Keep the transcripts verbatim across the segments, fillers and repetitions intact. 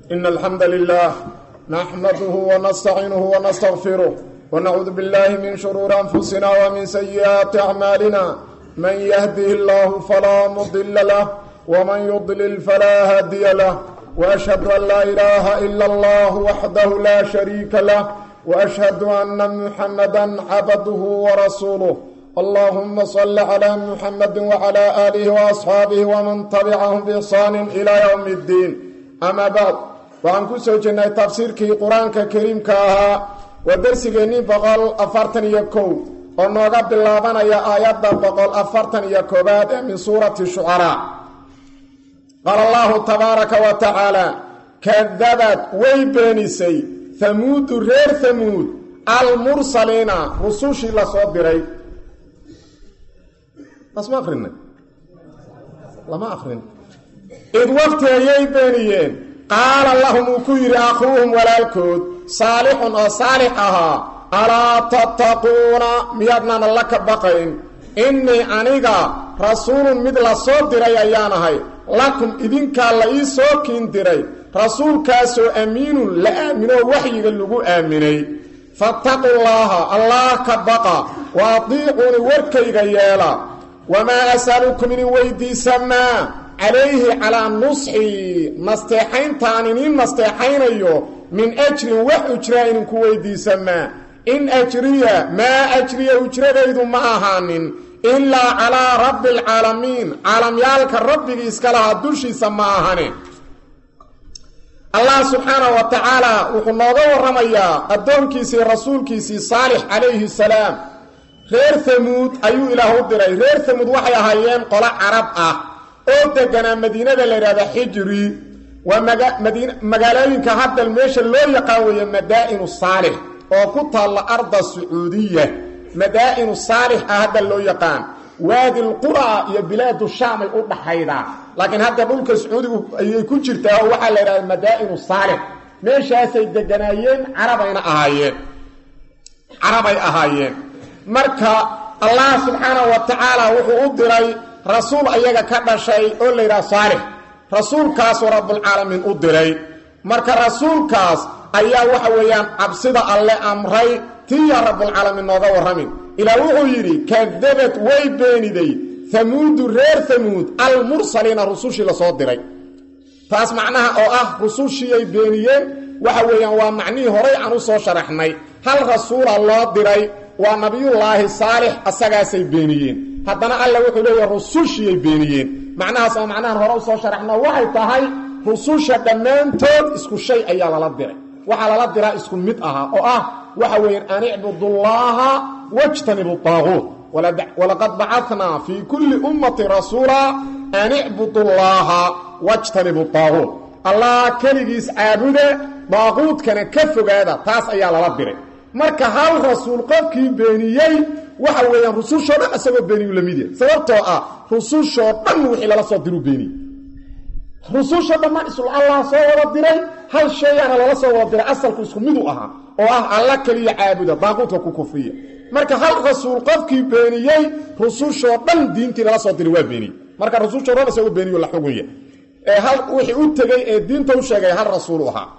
إن الحمد لله نحمده ونستعينه ونستغفره ونعوذ بالله من شرور أنفسنا ومن سيئات أعمالنا من يهده الله فلا مضل له ومن يضلل فلا هادي له وأشهد أن لا إله إلا الله وحده لا شريك له وأشهد أن محمدا عبده ورسوله اللهم صل على محمد وعلى آله وأصحابه ومن تبعهم بإحسان إلى يوم الدين أما بعد وعن كسو جنة تفسير كي قرآن كريم كاها ودرس جنين بقال أفرتن يكو ونوغا باللابان يا آيات بقال أفرتن يكوبات من سورة الشعراء قال الله تبارك وتعالى كذبت ويبانيسي ثمود رير ثمود المرسلين رسوشي لصدري اسمع أخرين لما أخرين إذ وقت يبانيين قال اللهم كير أخوهم ولا الكود صالح وصالحها ألا تتقون ميادنا لك بقين إني أنيقا رسول مثل صدري أيانهي لكم إذن كالله سوكين دري رسول كاسو أمين لأمنوا وحي اللغو آمني فاتقوا الله الله كبقى واطيعون وركي غيالا وما أسألكم من ويدي سما عليه على نصحي مستحين تانين مستحين أيو من أجر وحجرين كويدي سما إن أجريا ما أجريا أجرين معهان إلا على رب العالمين عالم يالك الرب إسكالها الدوشي سماهان الله سبحانه وتعالى وقلنا دور رميا الدون كيسي رسول كيسي صالح عليه السلام غير ثمود أيو إله الدري غير ثمود وحي هايين قلاء عرب أه أودقنا مدينة لرادة حجري ومقالين كهذا الميش اللي يقاوي مدائن الصالح وقطها الأرض السعودية مدائن الصالح هذا اللي يقان وادي القرى يا بلاد الشام يقول حيدا لكن هذا ملك السعودي يكون جرتها وحل مدائن الصالح ميش سيدقنايين عربين أهايين عربي أهايين مركا الله سبحانه وتعالى وحو أدري رسول أيها كذا شيء قول لي صالح رسول كاس ورب العالمين أدري مركا رسول كاس أيها وحويان أبصد الله أمري تيا رب العالمين نوضا ورمين إلى وحو يري كذبت ويبيني دي ثمود رير ثمود المرسلين رسوشي لصدري فاس معناها أو أه رسوشي يبينيين وحويان ومعنيه هري عنو سو شرحني هل رسول الله دري ونبي الله صالح أساقاسي بينيين هدنا الله وحو ليه رسوشي يبينيين معناها سو معناها هرو سو شرحنا وحي تهي رسوشا دمان تود اسكو شيء أيالا لدري وحالا لدري اسكو مدأها أو أه وحوين أن اعبدوا الله واجتنبوا الطاغوت ولقد بعثنا في كل أمة رسولا أن اعبدوا الله واجتنبوا الطاغوت الله كليس عابده طاغوت كان كفو هذا تاس أيالا لدري marka hal rasuul qofkii beeniyay waxa weeyaan rususho dhan asagoo beeniyo lamidii sababtoo ah rususho dhan wixii la soo diru beeni rususho dhan isul Allah soo wada diray hal shay aan la soo wada diray asalku isku mid u aha oo ah Allah kaliya caabuda baaqoodka ku kufriya marka hal rasuul qofkii beeniyay rususho dhan diintii la soo diray waa beeni marka rususho dhan asagoo beeniyo la xugunya ee hal wixii u tagay ee diinta u sheegay hal rasuul u aha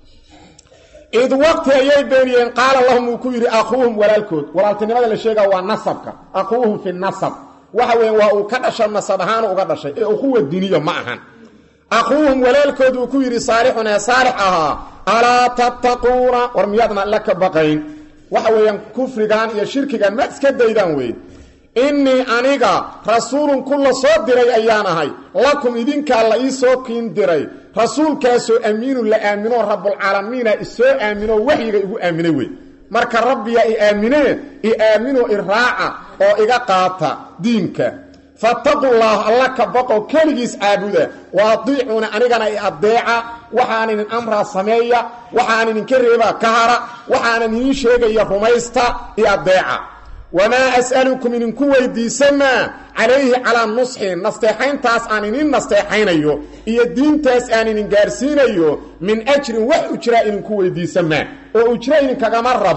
إذ وقت أيي بينيين قال اللهم كيري أخوهم ولا الكود ولا التنمى اللي شيئا هو نصبك أخوهم في النصب وحوين وكدش النصبهان وكدش أخوة الدينية معهن أخوهم ولا الكود وكيري صالحنا صالحها ألا تتقون ورميادنا لك بقين وحوين كفرقان يا شركقان ما تسكد ديدان وين إني أنيقا رسول كل صدري أيانهاي لكم إذن كالله إيسوكين دري رسول كاسو أمين لأمنوا رب العالمين إسو أمنوا وحيغا إيهو أمنوا مركا ربي إيامنوا إيامنوا إراعة أو إيقاطة دينك فاتقوا الله الله كبقوا كالجيس عابده واطيعون أنيقنا إياديعة وحانين الأمر السمية وحانين كريبا كهرة وحانين شيغا يرميستا إياديعة وما أسألكم من كوي دي سما عليه على النصح نستيحين تاس آنين نستيحين أيو إيا الدين تاس آنين قارسين أيو من أجر وحجرائن كوي دي سما وأجرائن كغمربو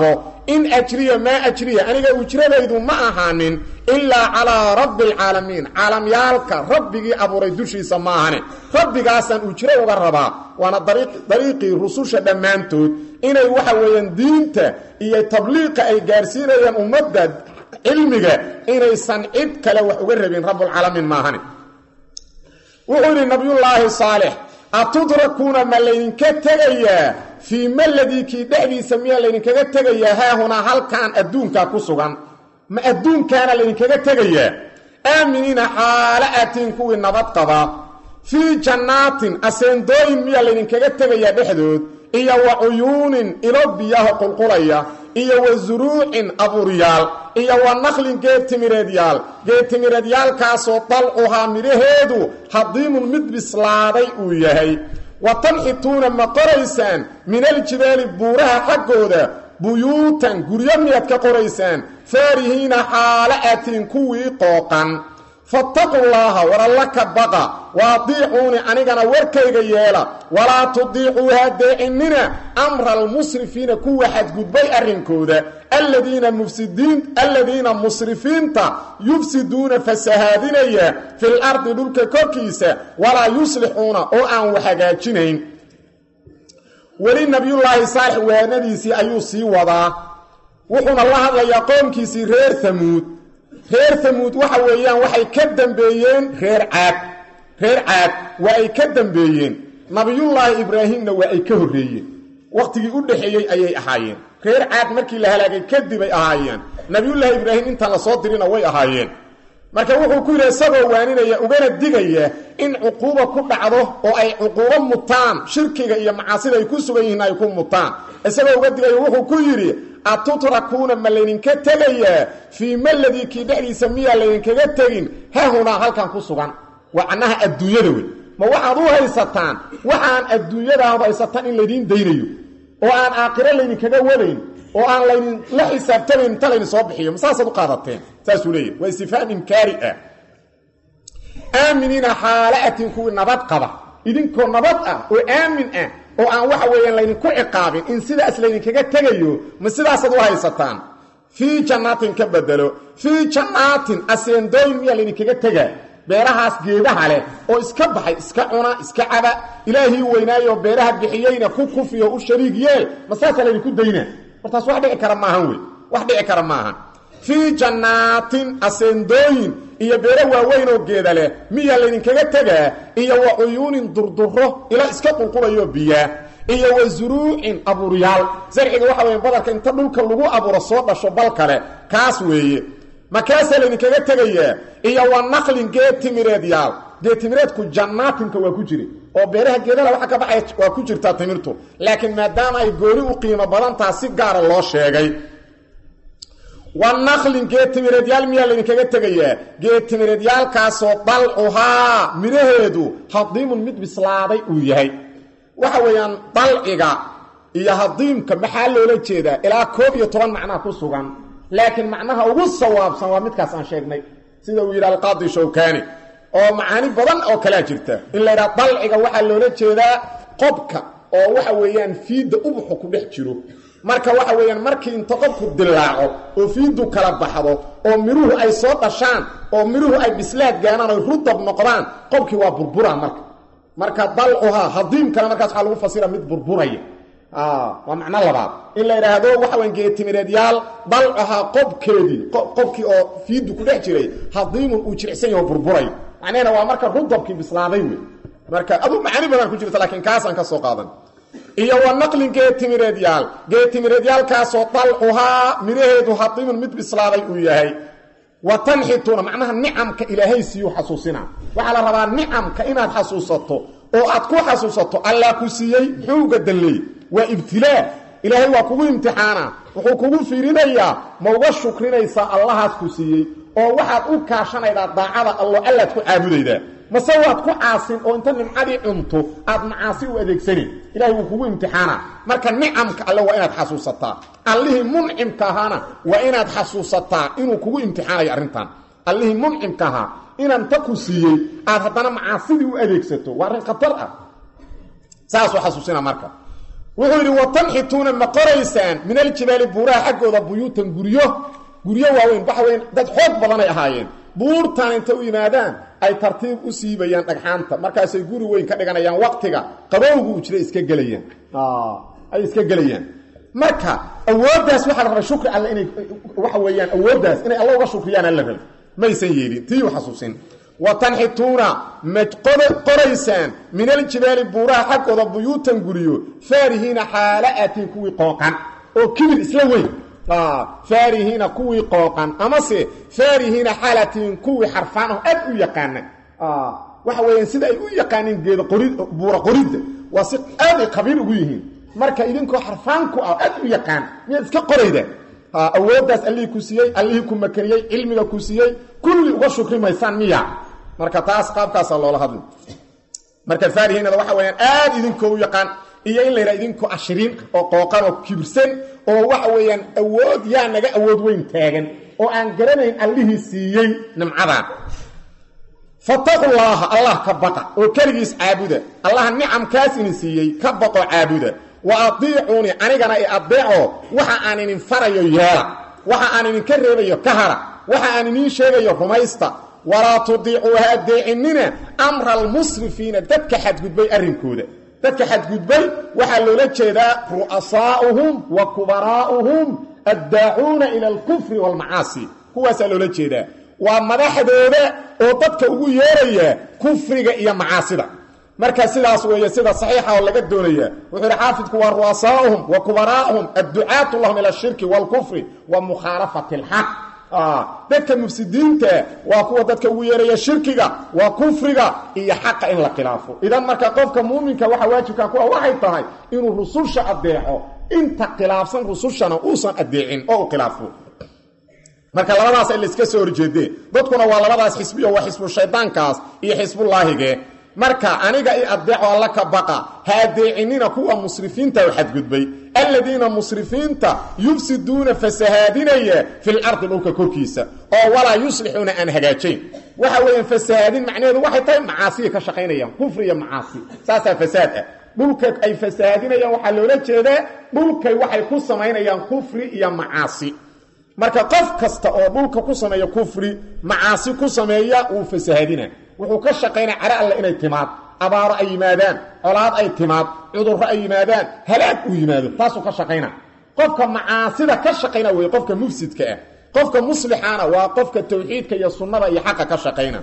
in ajriya maa ajriya aniga ujradaydu ma ahaanin ilaa calaa rabbi alcaalamiin caalamyaalka rabbigii abuuray dushiisa ma ahane rabbigaasaan ujro uga rabaa waana dariiqii rususha dhammaantood inay waxa weeyaan diinta iyo tabliiqa ay gaarsiinayaan ummadda cilmiga inaysan cid kale wax uga rabin rabbulcaalamiin ma ahane wuxuu yidhi nabiyullaahi saalix atudrakuuna ma laydinka tegayaa fii maladii kii dhexdiisa miyaa laydinkaga tegayaa haahunaa halkaan adduunkaa ku sugan ma adduunkaana laydinkaga tegayaa aaminiina xaalo aatiin kuwii nabad qaba fii jannaatin aseendooyin miyaa laydinkaga tegayaa dhexdood iyo wa cuyuunin ilo biyaha qulqulaya iyo wa zuruucin abuuryaal iyo wa naqlin geedtimireedyaal geedtimireedyaalkaasoo dalcuhaa midhaheedu hadiimun mid bislaaday uu yahay wa tanxituuna ma qoraysaan min aljibaali buuraha xaggooda buyuutan guryo miyaad ka qoraysaan faarihiina xaalo aatiin kuwii qooqan fattaqu llaaha war alla ka baqa waadiicuuni anigana warkayga yeela walaa tudiicuu hadeecinina amra almusrifiina kuwa xadgudbay arrinkooda aladiina mufsidiin aladiina musrifiinta yufsiduuna fasahaadinaya fil ardi dhulka korkiisa walaa yuslixuuna oo aan wax hagaajinayn weli nabiyullaahi saalix waanadiisii ayuu sii wadaa wuxuuna la hadlayaa qoomkiisii reer hamuud reer hamuud waxa weeyaan waxay ka dambeeyeen reer caad reer caad waa ay ka dambeeyeen nabiyullaahi ibraahimna waa ay ka horreeyeen wakhtigii u dhexeeyey ayay ahaayeen reer caad markii la halaagay kadib ay ahaayeen nabiyullaahi ibraahim intaan la soo dirina way ahaayeen marka wuxuu ku yidhi isagoo waaninaya ugana digaya in cuquubo ku dhacdo oo ay cuquubo mutaan shirkiga iyo macaasida ay ku sugan yihiin ay ku mutaan isagoo uga digaya wuxuu ku yidhi atutrakuuna ma laydinka tegayaa fii maladii kii dhexdiisa miyaa laydinkaga tegin hahunaa halkan ku sugan waa canaha adduunyada wey ma waxaad u haysataan waxaan adduunyadaadu haysataan in laydiin daynayo oo aan aakhiro laydinkaga wadayn oo aan laydin la xisaabtamayn inta laydin soo bixiyo ma saasaad u qaadateen saasuu leeyahy waa istifhaam inkaari ah aaminiina xaala'atin kuwii nabad qaba idinkoo nabad ah oo aamin ah oo aan waxa weeyaan laydinku ciqaabin in sidaas laydinkaga tegayo ma sidaasaad u haysataan fii jannaatin ka bedelo fii jannaatin aseendooyin miyaa laydinkaga tegaa beerahaas geedaha leh oo iska baxay iska cuna iska caba ilaahii weynaayoo beeraha bixiyeyna ku kufiyo u shariig yeel ma saasaa laydinku daynaa hortaas wax dhici kara maahan wey wax dhici kara maahan fii jannaatin aseendooyin iyo beero waaweyn oo geeda leh miyaa laydinkaga tegaa iyo wa cuyuunin durduro ila iska qulqulayo biyaa iyo wa zuruucin abuuryaal sarciga waxa weeye badarka inta dhulka lagu abuuro soo dhasho bal kale kaas weeye makaasaa laydinkaga tegayaa iyo wa naqlin geed timireedyaal geed timireedku jannaatinka waa ku jiri oo beeraha geedala waxa ka baxay waa ku jirtaa timirtu laakiin maadaama ay gooni u qiimo badantaa si gaara loo sheegay wa naqlin geed timireedyaal miyaa laydinkaga tegayaa geed timireedyaalkaasoo dalcuhaa midhaheedu hadiimun mid bislaaday uu yahay waxa weeyaan dalciga iyo hadiimka maxaa loola jeedaa ilaa koob iyo toban macnaa ku sugan laakiin macnaha ugu sawaabsan waa midkaas aan sheegnay sida uu yidhi alqaadi shawkaani oo macaani badan oo kalaa jirta in la yidhaha dalciga waxaa loola jeedaa qobka oo waxa weeyaan fiidda ubuxu ku dhex jiro marka waxa weeyaan markii inta qobku dilaaco oo fiiddu kala baxdo oo miruhu ay soo dhashaan oo miruhu ay bislaad gaanaan oy rudab noqdaan qobkii waa burburaan marka marka dalcuhaa hadiimkana markaas waxaa lagu fasira mid burburaya waa macno labaad in la yidhaahdo waxa weyan geetimireedyaal dalcuhaa qobkeedii qobkii oo fiiddu ku dhex jiray hadiimun uu jiricsan yaho burburay macnahena waa marka rudabkii bislaaday wey marka aduu macaani badan ku jirta laakiin kaasaan ka soo qaadan iyo wa naqlin geetimireedyaal geetimireedyaalkaasoo dalcuhaa midhaheedu hadiimun mid bislaaday uu yahay wa tanxituuna macnaha nicamka ilaahay siiyuu xasuusinaa waxaa la rabaa nicamka inaad xasuusato oo aad ku xasuusato allaa ku siiyey muxuu uga dalleeyey waa ibtilaa ilaahay waa kugu imtixaanaa wuxuu kugu fiirinayaa ma uga shukrinaysaa allahaas ku siiyey oo waxaad u kaashanaydaa daacada allo allaad ku caabudaydaa mase waad ku caasin oo inta nimcadii cunto aad macaasi u adeegsanin ilahay wuu kugu imtixaanaa marka nicamka alle waa inaad xasuusataa allihii muncimka ahaana waa inaad xasuusataa inuu kugu imtixaanayo arrintan allihii muncimka ahaa inaan ta ku siiyey aad haddana macaasidii u adeegsato waa arrin khatar ah saasuu xasuusina marka wuxuu wa tanhituna maqaraysan min al-jibali buuraha xaqooda buyuutan guryo guryo waaweyn baxweyn dad xoog badan ay ahaayeen buurtan inta u yimaadaan ay tartiib u siibayaan dhagxaanta markaas ay guri weyn ka dhiganayaan waqtiga qabowgu u jira iska galayaan ah ay iska galayaan marka awoodaas waxa la rabaa shukri alla inay waxa weeyaan awoodaas inay Allah uga shukriyaan alla rabaa ma aysan yeelin tii waxa xasuusin wa tanhituna majqad qaraysan min al-jibali buuraha xaqooda buyuutan guryo faarihina halaatin kuwi qooqan oo kibir isla weyn ah faarihina kuwi qooqan ama se faarihina halatin kuwi xarfaan oo aad u yaqaan ah waxa weeyaan sida ay u yaqaanin geed qorid buura qorid waa si aad qabiil ugu yihiin marka idinku xarfaan ku aad u yaqaan mid iska qorayda awoodaas allii ku siiyay allii ku makariyay cilmiga ku siiyay kulli uga shukri maysan miya marka taas qaabkaas loo hadlo marka faarihiina waxa weeyaan aad idinku u yaqaan iyo in leeyahay idinku ashiriin oo qooqan oo kibirsan oo waxa weeyaan awood yaa naga awood weyn taagan oo aan garanayn allihii siiyay nimcada fattaqullaha allah ka baqa oo kaligiis caabuda allah ni'amkaas in siiyay ka baqo caabuda wa atii'uni anigana ay adeeco waxa aan idin farayo yeela waxa aan idin ka reebayo ka hara waxa aan idin sheegayo rumaysta wala tudii'u hadiinina amra al-musrifina dadka xadgudbay arinkooda dadka xadgudbay waxa loola jeedaa ru'asaa'uhum wa kubaraa'uhum ad-daa'una ila al-kufri wal ma'asi kuwaas loola jeedaa waa madaxdooda oo dadka ugu yeeraya kufriga iyo macaasida marka sidaas weeye sida saxiixa oo laga doonaya wuxuu xaafidku waa ru'asaa'uhum wa kubaraa'uhum ad-du'aatu lahum ila ash-shirki wal kufri wa mukhalafati al-haq ah dadka mufsidiinta waa kuwa dadka ugu yeeraya shirkiga waa kufriga iyo xaqa in la khilaafo idan marka qofka muuminka waxa waajibka ku ah waxay tahay inuu rususha adeeco inta khilaafsan rusushana uusan adeecin oo khilaafo marka labadaas ay iska soo horjeedeen dadkuna waa labadaas xisbiyo waa xisbu shaydaankaas iyo xisbullaahiga marka aniga ay adeeco alla ka baqa haadeecinina kuwa musrifiinta oo xadgudbay alladina musrifiinta yufsiduna fasahadinaya fil ardi dhulka korkiisa oo wala yuslixuna an hagaajin waxa weeyaan fasaadin macnaheedu waxay tahay macaasi ka shaqeynayaan kufri iyo macaasi saasa fasaad ah dhulka ay fasaadinayaan waxa loola jeedaa dhulka waxay ku sameeyaan kufri iyo macaasi marka qof kasta oo dhulka ku sameeyo kufri macaasi ku sameeya uu fasaadina wuxuu ka shaqeynaa cara alla inay timaad abaaro ay yimaadaan colaad ay timaad cudur ay yimaadaan halaag uu yimaado taasoo ka shaqeynaa qofka macaasida ka shaqeynaa way qofka mufsidka ah qofka muslixana waa qofka tawxiidka iyo sunnada iyo xaqa ka shaqeynaa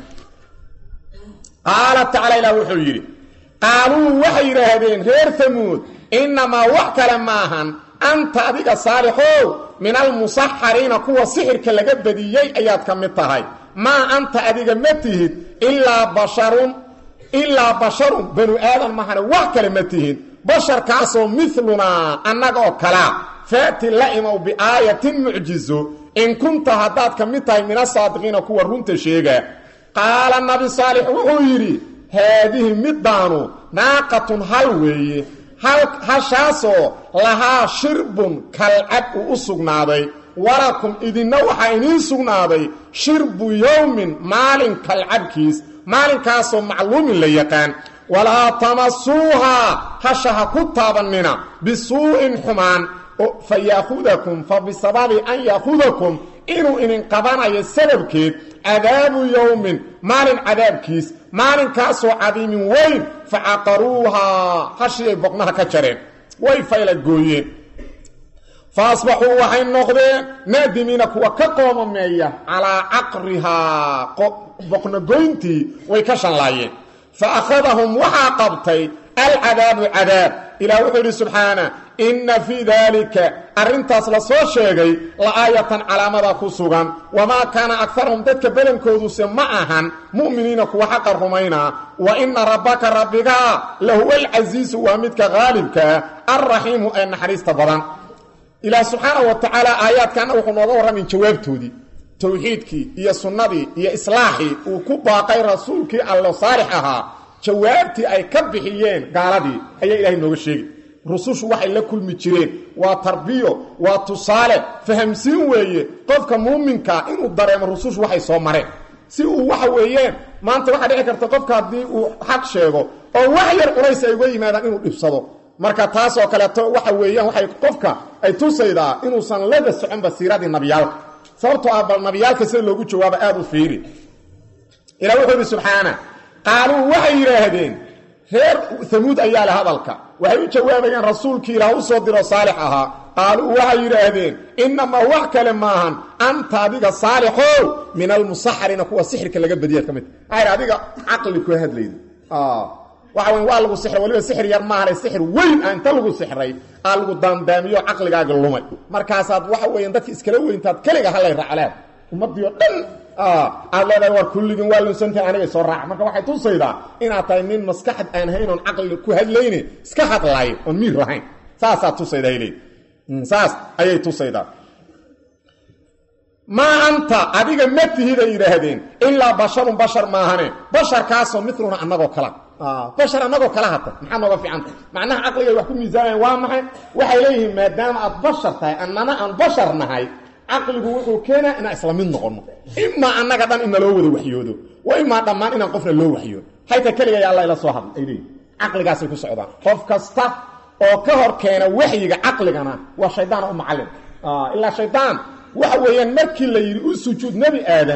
qaala ta'ala ila wuxuu yiri qaaluu waxay yiraahdeen reer Thamuud inma wax kale maahan anta adiga saalixow min al-musahharina kuwa sixirka laga badiyay ayaad ka mid tahay ma anta adiga matihid illa basharun illa basharun banu aadam mahana wax kale matihid bashar kaasoo mithluna annaga kala faati la'imu bi ayatin mu'jizu in kunta hadaad ka mid tahay min as-saadiqina kuwa runta sheega qaala nabi saalix wuxuu yiri haadihi middaanu naaqatun halweeye hal hashaaso lahaa shirbun kal'ab u sugnaaday warakum idinna waxa idin sugnaaday shirbu yawmin maalin kal'abkiis maalinkaasoo macluumin la yaqaan walaa tamassuuha hashaha ku taabanina bisuu'in xumaan fayaahudakum fabisababi an yaahudakum inuu idin qabanayo sababkeed cadaabu yawmin maalin cadaabkiis maalinkaasoo cadiimin weyn facaqaruuha hashiyay boqnaha ka jareen way fayla gooyeen faasbaxuu waxay noqdeen naadimiina kuwa ka qoomameeya calaa caqrihaa boqna goyntii way ka shanlaayeen fa akhadahum waxaa qabtay alcadaabu cadaab ilaah wuxuu yidhi subxaana inna fii daalika arrintaas la soo sheegay la'aayatan calaamada ku sugan wamaa kaana akarahum dadka badankooduse ma ahan mu'miniina kuwa xaqa rumaynaa wa inna rabbaka rabbigaa lahuwa alcasiisu waa midka haalibkaa alraxiimu ee naxariista badan ilaah subxaanahu wa tacaala aayaadkaana wuxuu nooga warramin jawaabtoodii tawxiidkii iyo sunnadii iyo islaaxii uu ku baaqay rasuulkii allo saalix ahaa jawaabtii ay ka bixiyeen gaaladii ayaa ilaahay nooga sheegay rusushu waxay la kulmi jireen waa tarbiyo waa tusaale fahamsiin weeye qofka muuminka inuu dareemo rusushu waxay soo mareen si uu waxa weeyeen maanta waxa dhici karta qofka haddii uu xaq sheego oo wax yar culays ay uga yimaadaan inuu dhibsado marka taas oo kale to waxa weeyaan waxay qofka ay tusaydaa inuusan laba socon basiiradii nabiyaalka sababtoo ah bal nabiyaalka sida loogu jawaabo aad u fiiri ila wuxuu subhanahu qaalu waxay yiraahdeen reer thamuud ayaa la hadalka waxay u jawaabayaan rasuulkii ilaahu soo diro saalix ahaa qaalu waxay yiraahdeen inma wax kale maahan anta adiga saalixo min almusahharina kuwa sixirka laga badiyay kamid ay adiga aqli ku hadlaydo ah waxa weyn waa lagu sixir waliba sixir yar ma ahan sixir weyn aan ta lagu sixray aa lagu dambaamiyo aqligaaga lumay markaas aad waxa weeyaan dadka iskala weyntaad kaliga halay raaclaan umadiyo dhan ah alla war kulligin waa lunsantay aniga soo raac marka waxay tusaydaa inaad tahay nin maskaxad aan haynon aqli ku hadlayne iska hadlay oo miir lahayn saasa tusaydaa ilay saas ayay tusaydaa ma anta adiga matihida yiraahdeen illa basharun bashar maahane bashar kaaso mithluna anagoo kala ah bashar anagoo kala hata maxaa nooga fiicanta macnaha aqliga wax ku miisaanay waa maxay waxay leeyihiin maadaama aad bashar tahay annana aan bashar nahay aqligu wuxuu keenaa in isla mid noqono imma annaga dhan in loo wada waxyoodo waa imma dhamaan in qofna loo waxyoodo hayta kaliya ya Allah ila soo hadlay ay leeyihiin aqligaas ku socdaan qof kasta oo ka hor keena waxyiga aqligana waa shaydaan oo macallin ah illa shaydaan waxa weeyaan markii la yiri u sujuud nabi aadan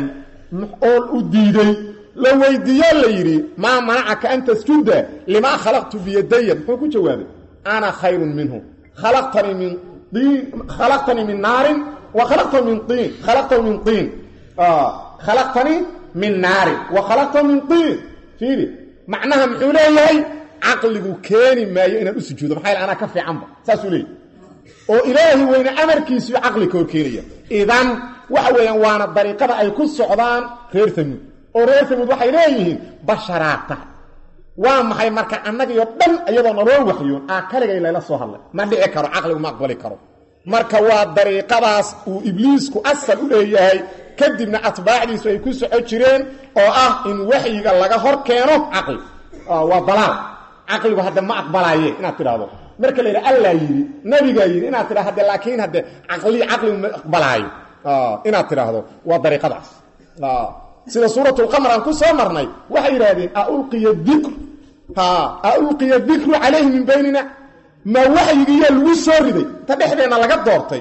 oo u diiday la weydiiyo la yiri ma manacaka anta sujuda lima khalaqtu bi yadayya muxuu ku jawaabay ana khayrun minhu khalaqtani min din khalaqtani min nar wa khalaqtu min tin khalaqtu min tin ah khalaqtani min nar wa khalaqtu min tin fiiri macnaha muxuu leeyahay aqligu keeni maayo inaan u sujuudo maxay ana ka fiicanba saasuu leeyahay oo ilaahi weyna amarkiisu aqli ka horkeenaya idan waxa weeyaan waana dariiqada ay ku socdaan reer thamuud oo reer thamuud waxay leeyihiin basharaata waa maxay marka annaga iyo dhan iyadoo naloo waxyoon aa kaligay la soo hadlay ma dhici karo aqligu ma aqbali karo marka waa dariiqadaas uu ibliisku asal u leeyahay kadibna atbaacdiisu ay ku socod jireen oo ah in waxyiga laga hor keeno aqli waa dalaal aqligu hadda ma aqbalaaye inaad tiraahdo marka la yiraahdo alla yiri nabiga yiri inaad tiraahdo laakiin hadda aqli aqli ma aqbalaayo ah inaad tiraahdo waa dariiqadaas ah sida suuratul qamar aan ku soo marnay waxay yiraahdeen aulqiya dhikr ha aulqiya dhikru alayhi min baynina ma waxyiga lagu soo riday ta dhexdeena laga doortay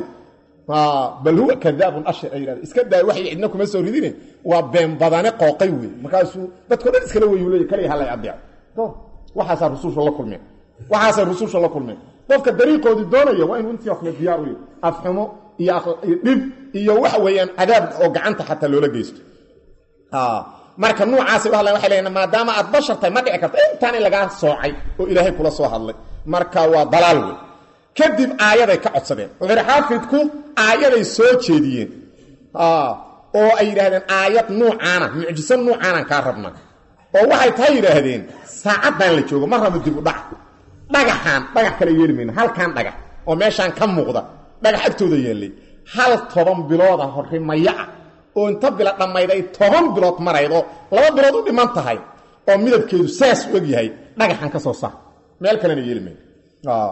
ah bal huwa kadhabun ashir ayraad iska daa waxyi cidna kuma soo ridine waa been badane qooqay weey markaas dadku dhan iskala weeyulay kaliya halay adeec to waxa rasuulka la kulmay waxa rasuulka la kulmay dadka dariiqoodi doonaya waa in intii wax la diyaar u afxumo iyo dib iyo wax weeyaan cadaab oo gacanta xataa loola geysto ah marka noocaas waxa la waxay leeyahay maadaama aad bashartay ma dhici karto intaan laga soocay oo ilaahay kula soo hadlay marka waa dalaal weey kadib aayaday ka codsadeen oo xaafidku aayaday soo jeediyeen ah oo ay yiraahdeen aayad noocaana mucjiso noocaana ka rabna oo waxay tahay yiraahdeen saacadan la joogo marraba dib u dhac dhagaxan dhagax kale yeelmeen halkan dhagax oo meeshan ka muuqda dhagax agtooda yeelay hal toban bilood ah horrimaya oo inta bila dhamayday toban bilood maraydo laba bilood u dhiman tahay oo midabkeedu saas u eg yahay dhagaxan ka soo saar meel kale yeelmeen ah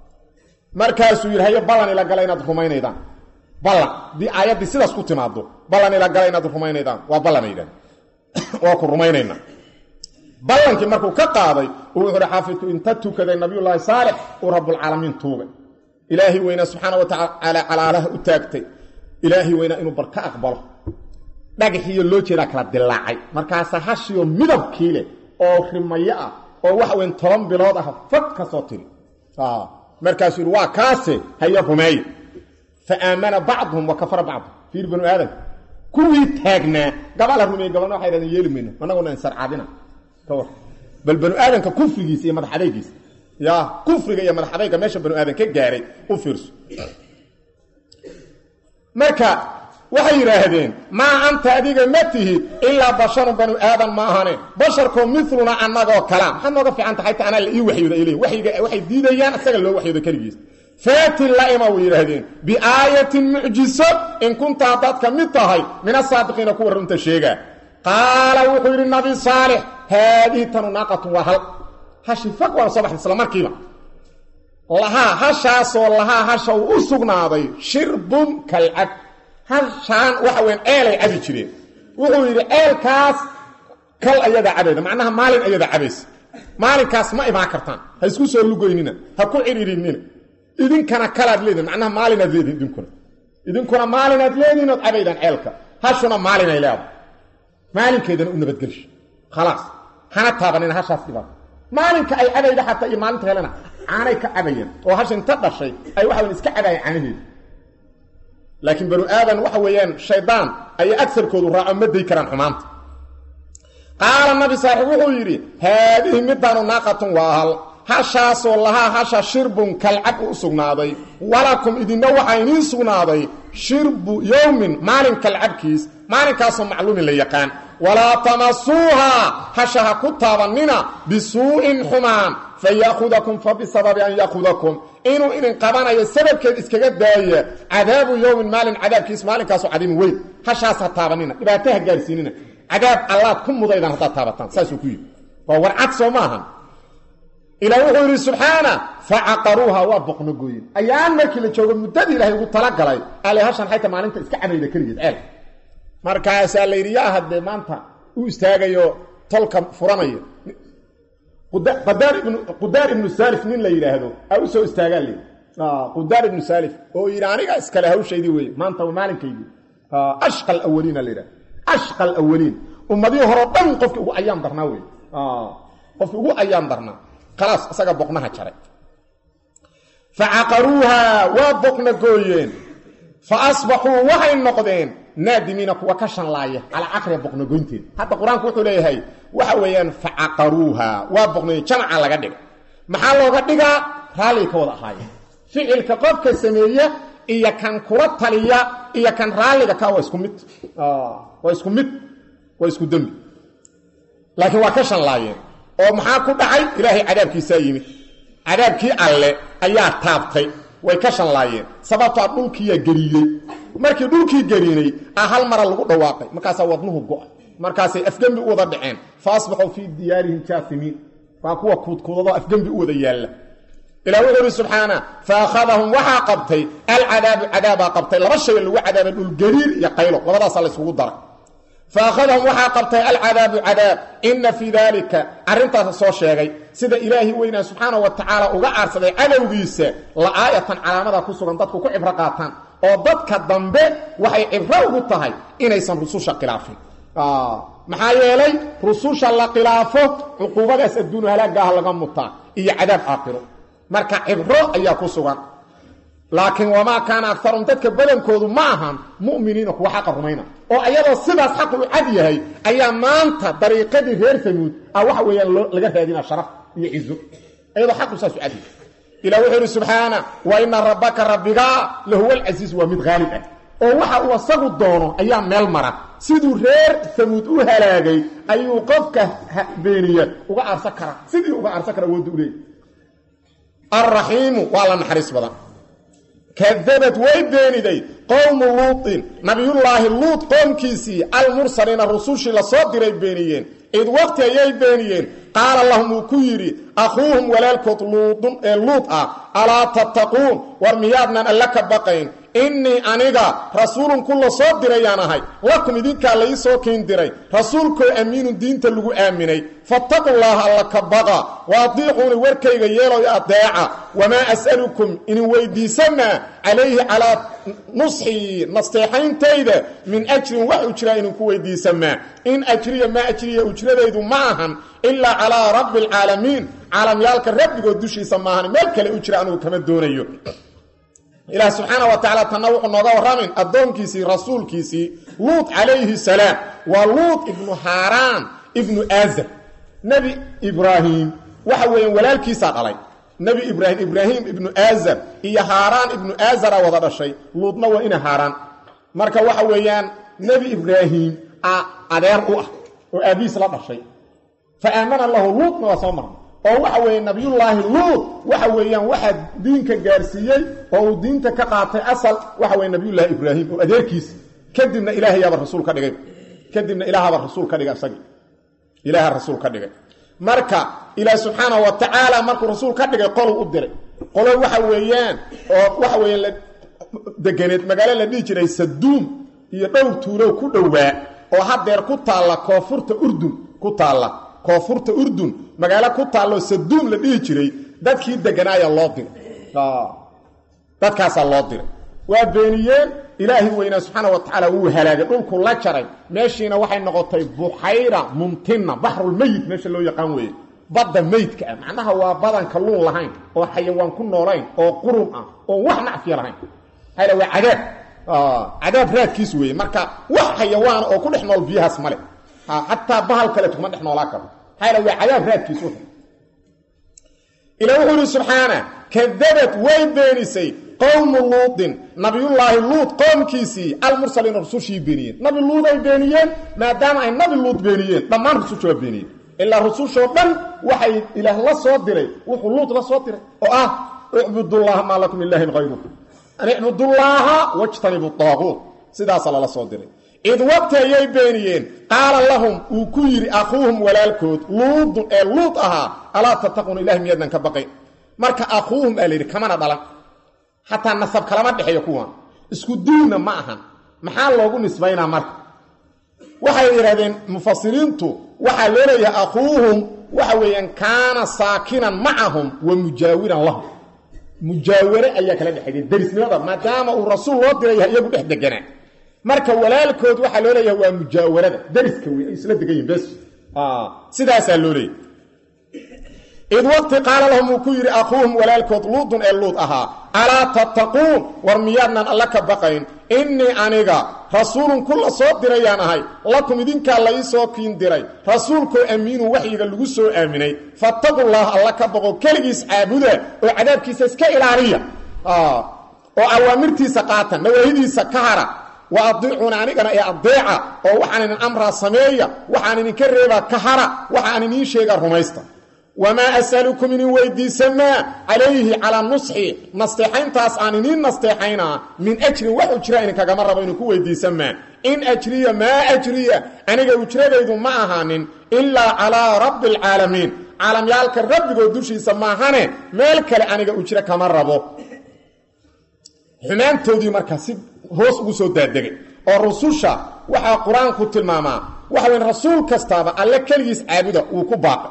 markaas uu yiraahdo balan ila galay inaad rumaynaydaan balan di aayadii sidaas ku timaado balan ila galay inaad rumaynaydaan waa balanaydaan oo ku rumaynayna balankii markuu ka qaaday uu wuxuu xaafidku inta tukaday nabiyullaahi saalix oo rabbul caalamiin tuugay ilaahi weyna subhanahu wa ta'ala alaalaha u taagtay ilaahi weyna inuu barka aqbalo dhagaxiyo loo jeeda kala dilaacay markaas hashiyo midabkii leh oo rimaya ah oo wax weyn toban bilood ah fad ka soo tiri ah markaas uu waa kaase haya rumeey fa aamana ba'dhum wa kafara ba'd fi ibn adam kuwi taagna gabal rumeey gabal waxay raadin yeelmina anaguna in sarcaadina tawar bal banu aadanka kufrigiisa iyo madaxadaygiisa ya kufriga iyo madaxadayga meesha banu aadan ka gaaray u fiirso marka waxay yiraahdeen ma anta adiga matihi illa basharun banu aadan ma ahane basharku mithluna annago kala waxaan nooga fiican tahay ana la ii waxyooda ilay waxiga waxay diidayaan asaga loo waxyooda kaligiis faatil la ima yiraahdeen bi ayatin mu'jiza in kunta dadka mid tahay min as-saadiqiina ku warunta sheega qaala wuxuu yiri nabi saalix هذه تناقة وهل هاشي فقوة صباح السلام مركبة لها هشاس ولها هشا وأسقناضي شرب كالعب هشان وحوين آل عبي جري وحوين آل كاس كال أيضا عبيد معناها مال أيضا عبيس maalinkaas ma imaan kartaan ha isku soo lugoynina ha ku ciriirinina idinkana kalaad leedin macnaha maalinaad leedin idinkuna idinkuna maalinaad leedin oo cabaydan ceelka hashuna maalin ay leedahay maalinkeedana u nabadgelish khalaas hana taabanina hashaas dhibaa maalinka ay cabayda xataa iyo maalinta helena aanay ka cabayeen oo hashin ta dhashay ay waxa iska cabayeen caanaheeda laakiin banu aadan waxa weeyaan shaydaan ay aksarkoodu raaco maday karaan xumaanta qaala nabi saaxiib wuxuu yidhi haadihi middaanu naaqatun waa hal hashaasoo lahaa hasha shirbun kalcab u sugnaaday walakum idinna waxaa iniin sugnaaday shirbu yowmin maalin kalcabkiis maalinkaasoo macluumin la yaqaan walaa tamasuuhaa hasha ha ku taabannina bisuu'in xumaan faya'khudakum fa bisababi an ya'khudakum inuu idin qabanayo sababkeed iskaga daaya cadaabu yowmin maalin cadaabkiis maalinkaasoo cadiimin weyn hashaas ha taabannina dhibaato ha gaarsiinina cadaab allaad ku mudaydan haddaad taabataan saasuu ku yidhi waa warcad soo maahan ilaa wuxuu yidhi subxaana facaqaruuha waa boqno gooyin ayaan markii la joogo muddadii ilaahay ugu talagalay ale hashan xayta maalinta iska cabayda keligeed ceel markaasaa la yidhi yaa haddee maanta u istaagayo tolka furanaya qudaar ibnu saalif nin la yidhaahdo aa u soo istaagaa layidhi qudaar ibnu saalif oo yidhi aniga iskale hawshaydii weeye maanta waa maalinkaydii ashqa alawaliina la yidhahdo ashqa alawaliin ummadihii horeo dhan qofkii ugu ayaam darnaa wey qofkii ugu ayaam darnaa khalaas isaga boqnaha jaray facaqaruuha waa boqna gooyeen fa asbaxuu waxay noqdeen naadimiina kuwa ka shanlaaya calaa caqriya boqna goynteed hadda qur-aanku wuxuu leeyahay waxa weeyaan facaqaruuha waa boqnay jamaca laga dhiga maxaa looga dhigaa raalliga ka wada ahaayeen ficilka qofka sameeya iyo kan kula taliya iyo kan raalliga ka waa isku mid waa isku mid waa isku dembi laakiin waa ka shanlaayeen oo maxaa ku dhacay ilaahay cadaabkiisaa yimid cadaabkii alle ayaa taabtay way ka shanlaayeen sababtaa dhulkiiyaa geriiyey markii dhulkii geriinay ah hal mara lagu dhawaaqay markaasaa wadnuhu go-ay markaasay afgembi u wada dhaceen fa asbaxuu fii diyaarihim jaasimiin waa kuwa kuudkuudadoo afgembi u wada yaalla ilah wuxuu ihi subxaana fa akhadahum waxaa qabtay alcadaabu cadaabaa qabtay laba shay lagu cadaabay dhulgariir iyo qaylo labadaasaa la isugu daray فأخذهم وحا قبطي العذاب عذاب إن في ذلك عرنتا سو شيغي سيده إلهي وينا سبحانه وتعالى uga aarsaday cadawgiisa la aayatan calaamada ku sugan dadku ku cibra qaataan oo dadka dambe waxay cibra ugu tahay inaysan rususha khilaafin ah maxaa yeelay rususha la khilaafo uquubadaas adduun halaaga laga mutaa iyo cadaab aakhiro marka cibro ayaa ku sugan laakiin wama kana aktharum dadka badankoodu ma ahan mu'miniin oo waxa qarmayna oo ayadoo sidaas xaq u cad yahay ayaa maanta dariiqadii reer Samuud ah waxa weeyaan laga raadina sharaf iyo cizo ayadoo xaq u saas u cad ila wuxuu subhana wa inna rabbaka rabbiga lahu al-aziz wa mid ghalib oo waxa uu asagu doono ayaa meel mara siduu reer Samuud u halaagay ayuu qofka beeniya uga arsa kara sidii uga arsa kara wada u leeyahay ar-rahim wala mahris badan كذبت ويبينيدي قوم لوط نبي الله لوط قوم كيسي المرسلين الرسول لصادر بينيين إذ وقت أي بينيين قال اللهم كيري أخوهم ولالكوت لوط لوط ألا تتقون ورميادنا لك بقين إني أنيغا رسول كل صادر يانهي لكم إذن كان ليسو كيندري رسولك أمين دين تلقوا آمني فاتقوا الله لك بقى واضيحوني وركيغا يلو يأداعا وما أسألكم إن ويديسنا عليه على نصحي نصيحين تيدا من أجر وأجر إن كويديسنا إن أجري ما أجري أجري ذو معهم إلا على رب العالمين عالم يالك الرب قدوشي سماهن ملك الأجر أنه كما دونيو إله سبحانه وتعالى تنوع النظام ورامن الدون كيسي رسول كيسي لوط عليه السلام ولوط ابن هاران ابن آزر نبي إبراهيم وحوين ولال كيسا علي نبي إبراهيم إبراهيم ابن آزر إيا هاران ابن آزر وضع الشيء لوطنا وإن هاران مركا وحوين نبي إبراهيم أدير أوه وأبيس لضع الشيء فآمن الله لوطنا وصمر oo waxa weey nabiyullaahi luut waxa weeyaan waxa diinka gaarsiiyay oo diinta ka qaatay asal waxa weey nabiyullaahi ibraahim oo adeerkiis kadibna ilaahay yaa rasuul ka dhigay kadibna ilaahay yaa rasuul ka dhigay asagi ilaahay rasuul ka dhigay marka ilaahay subhanahu wa ta'ala markuu rasuul ka dhigay qol u diray qolo waxa weeyaan oo waxa weeyaan deganeed magaalo la dhigi jiray Saduum iyo dhowr tuulo ku dhowaa oo hadeer ku taala koonfurta Urdun ku taala koonfurta urdun magaalo ku taalo saduum la dhihi jiray dadkii deganaaya loo diray dadkaasaa loo diray waa beeniyeen ilaahi weynaa subxaana wa tacaala wuu halaagay dhulku la jaray meeshiina waxay noqotay buxayra mumtina baxrulmeyit meesha loo yaqaan weeye badda meydka ah macnaha waa badan kalluun lahayn oo xayawaan ku noolayn oo qurun ah oo wax nacfiya lahayn hayla waa cadaab cadaab raadkiis weeye marka wax xayawaan oo ku dhex nool biyahaas male xataa bahal kale kuma dhex noolaa karo hayla waa cadaab raadkiis wuxuu ilaa wuxuu subxaana kadabat way beenisay qowmu luudin nabiyullaahi luud qoomkiisii almursaliin rusushii beeniyeen nabi luud ay beeniyeen maadaama ay nabi luud beeniyeen dhammaan rususha waa beeniyeen ilaa rusushoo dhan waxay ilaah la soo diray wuxuu luud la soo diray oo ah ucbudullaha maa lakum ilaahin hayruhu an icbudullaaha wajtanibu daaquut sidaasa lala soo diray id waqti ayay beeniyeen qaala lahum uu ku yidhi akhuuhum walaalkood luudun ee luud ahaa alaa tattaquuna ilahi miyaadnan ka baqayn marka akhuuhum aa layidhi kamana dhalan xataa nasab kalama dhexeeyo kuwan isku diinna ma ahan maxaa loogu nisbaynaa marka waxay yidhahdeen mufasiriintu waxaa loo leeyahay akhuuhum waxa weeyaan kaana saakinan macahum wa mujaawiran lahum mujaaware ayaa kala dhexeeyay darisnimada maadaama uu rasuul loo diray iyagu dhex deganaa marka walaalkood waxaa loo leeyahay waa mujaawarada dariska wey ay isla degan yihiin bes sidaasaa loo leeyahay id waqti qaala lahum uu ku yidhi akhuuhum walaalkood luudun ee luud ahaa alaa tattaquun war miyaadnaan alla ka baqayn innii aniga rasuulun kulla soo dirayaan ahay lakum idinkaa la ii soo kiin diray rasuulkoo amiinu waxyiga lagu soo aaminay fattaqullaah alla ka baqo keligiis caabuda oo cadaabkiisa iska ilaaliya oo awaamirtiisa qaata nawaahidiisa ka hara wa adiicuuna anigana ee adeeca oo waxaan idin amraa sameeya waxaan idinka reebaa ka hara waxaan idiin sheegaa rumaysta wamaa asalukum inin weydiisamaa calayhi calaa nusxi nasteexayntaas aan iniin nasteexaynaa min ajrin wax ujra idinkagama rabo inin ku weydiisamaa in ajriya maa ajriya aniga ujradaydu ma ahaanin ilaa calaa rabbi alcaalamiin caalamyaalka rabbigood dushiisa maahane meel kale aniga ujro kama rabo xumaantoodii markaa si hoos ugu soo daadegay oo rususha waxaa qur-aanku tilmaamaa waxa weyn rasuul kastaaba alle keligiis caabuda uu ku baaqay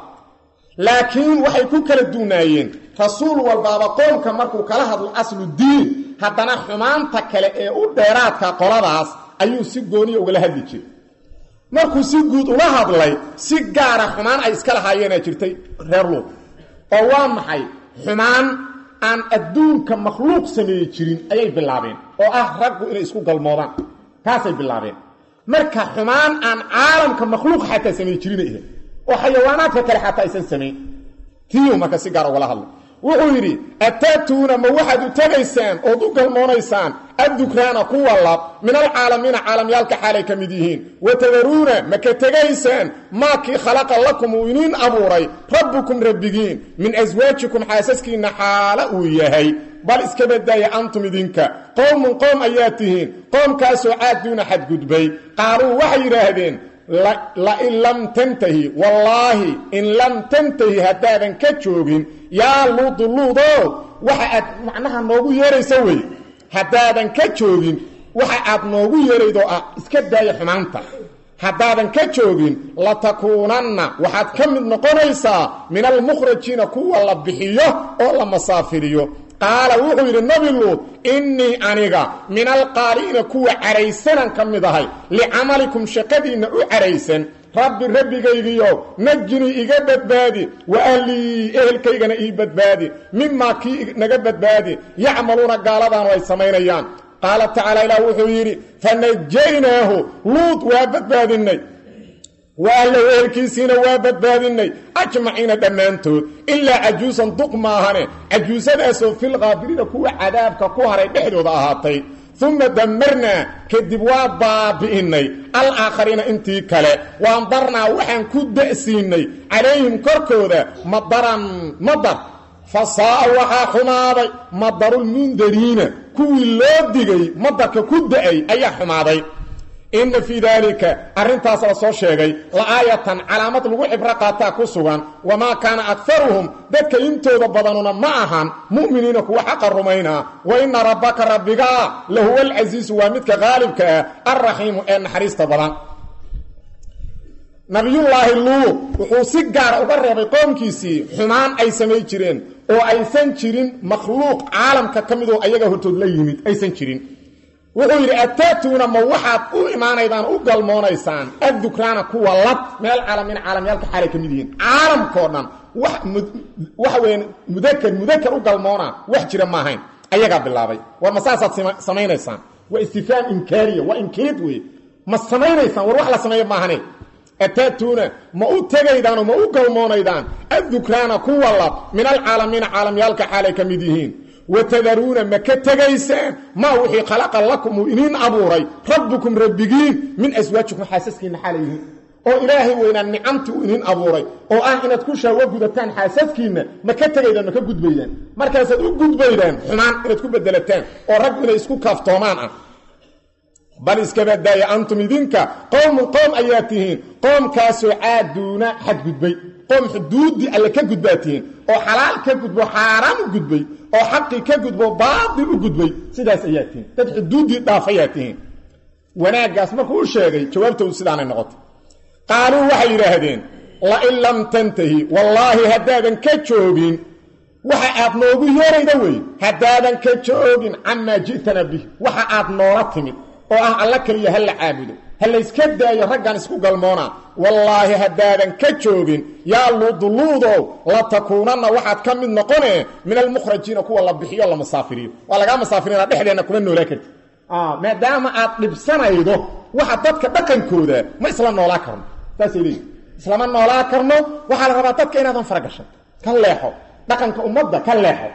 laakiin waxay ku kala duunaayeen rasuul walbaaba qoomka markuu kala hadlo aslu diin haddana xumaanta kale ee u dheeraadka qoladaas ayuu si gooniya ugala hadli jiray markuu si guud ula hadlay si gaara xumaan ay iska lahaayeenaa jirtay reer luud oo waa maxay xumaan aan adduunka makhluuq sameeyi jirin ayay bilaabeen oo ah raggu inay isku galmoodaan taasay bilaabeen marka xumaan aan caalamka makhluuq xataa sameeyi jirinay ahayd oo xayawaanaadka kale xataa aysan samayn tiiu marka si gaar ugala hadlay wuxuu yidhi ataatuuna ma waxaad u tegaysaan ood u galmoonaysaan addukraana kuwa lab min alcaalamiina caalamyaalka xaalay ka mid yihiin watadaruuna ma ka tegaysaan maakii khalaqa lakum uu iniin abuuray rabbukum rabbigiin min aswaajikum xaasaskiinna xaala uu yahay bal iska badaaya antum idinka qowmun qowm ayaa tihiin qoomkaasoo caaduuna xadgudbay qaaluu waxay yidhaahdeen lain lam tantahi wallaahi in lam tantahi haddaadan ka joogin yaa luudu luudo waxa aad macnaha noogu yeeraysa wey haddaadan ka joogin waxa aad noogu yeeraydoo ah iska daaya xumaanta haddaadan ka joogin latakuunanna waxaad ka mid noqonaysaa min almukhrajiina kuwa la bixiyo oo la masaafiriyo qaala wuxuu yidhi nabi luud innii aniga min alqaaliina kuwa caraysanan ka mid ahay licamalikum shaqadiinna u caraysan rabbi rabbigaygiyo najnii iga badbaadi wa ahlii ehelkaygana ii badbaadi mimaa kii naga badbaadi yacmaluuna gaaladaanu ay samaynayaan qaala tacaala ilaah wuxuu yidhi fanajaynaahu luud waa badbaadinay waalla weelkiisiina waa badbaadinay ajmaciina dhammaantood ilaa cajuusan duq maahane cajuusadaasoo filkaafiriina kuwa cadaabka ku haray dhexdooda ahaatay uma dammarnaa kadib waa baabi'innay alaakhariina intii kale waandarnaa waxaan ku da'siinay calayhim korkooda madaran madar fa saa'a waxaa xumaaday madarulmundariina kuwii loo digay madarka ku da'ay ayaa xumaaday inna fii daalika arrintaas la soo sheegay la'aayatan calaamad lagu cibro qaataa ku sugan wamaa kaana akaruhum dadka intooda badanuna ma ahan mu'miniina kuwa xaqa rumaynaa wa inna rabbaka rabbigaa lahuwa alcasiisu waa midka qaalibka ah alraxiimu ee naxariista badan nabiyullaahi luud wuxuu si gaara uga reebay qoomkiisii xumaan ay samay jireen oo aysan jirin makhluuq caalamka ka midoo ayaga hortood la yimid aysan jirin wuxuu yidhi ataatuuna ma waxaad u imaanaydaan u galmoonaysaan addukraana kuwa lab meel caalamiin caalamyaalka xaalay ka mid yihiin caalamkoo dhan waxa weeye mudakar mudakar u galmoona wax jira ma ahayn ayagaa bilaabay war ma saasaad samaynaysaan waa istifaam inkaariya waa inkirid weeye ma samaynaysaan war wax la sameeya maahane ataatuuna ma u tegaydaanoo ma u galmoonaydaan addukraana kuwa lab min alcaalamiina caalamyaalka xaalay ka mid yihiin watadaruuna ma ka tegaysaan maa wixii khalaqa lakum uu iniin abuuray rabbukum rabbigiin min aswaajikum xaasaskiinna xaalay yihiin oo ilaahay weynaan nicamtii uu iniin abuuray oo ah inaad ku shahwo gudataan xaasaskiinna ma ka tegaydaan ma ka gudbaydaan markaasaad u gudbaydaan xumaan inaad ku bedelataan oo raggu inay isku kaaftoomaan ah bal iska badaaya antum idinka qowmun qowm ayaa tihiin qoomkaasoo caaduuna xadgudbay qoom xuduuddii alle ka gudbaa tihiin oo xalaal ka gudbo xaaraan u gudbay oo xaqii ka gudbo baatil u gudbay sidaas ayaa tihiin dad xuduuddii dhaafayaa tihiin wanaaggaas markuu u sheegay jawaabtoodu sidaanay noqotay qaaluu waxay yidhaahdeen lain lam tantahi wallaahi haddaadan ka joogin waxa aad noogu yeerayda wey haddaadan ka joogin camaa ji'tana bih waxa aad noola timid oo ah alla keliya ha la caabudo ha layska daayo raggan isku galmoona wallaahi haddaadan ka joogin yaa luuduluudow la takuunanna waxaad ka mid noqonee min almukhrajiina kuwa la bixiyo la masaafiriyo waa lagaa masaafirina dhexdeenna kuma noolaa karti maadaama aad dhibsanaydo waxa dadka dhaqankooda ma isla noolaa karno saasay leeyihin islama noolaa karno waxaa la rabaa dadka inaadan faragashan ka leexo dhaqanka ummadda ka leexo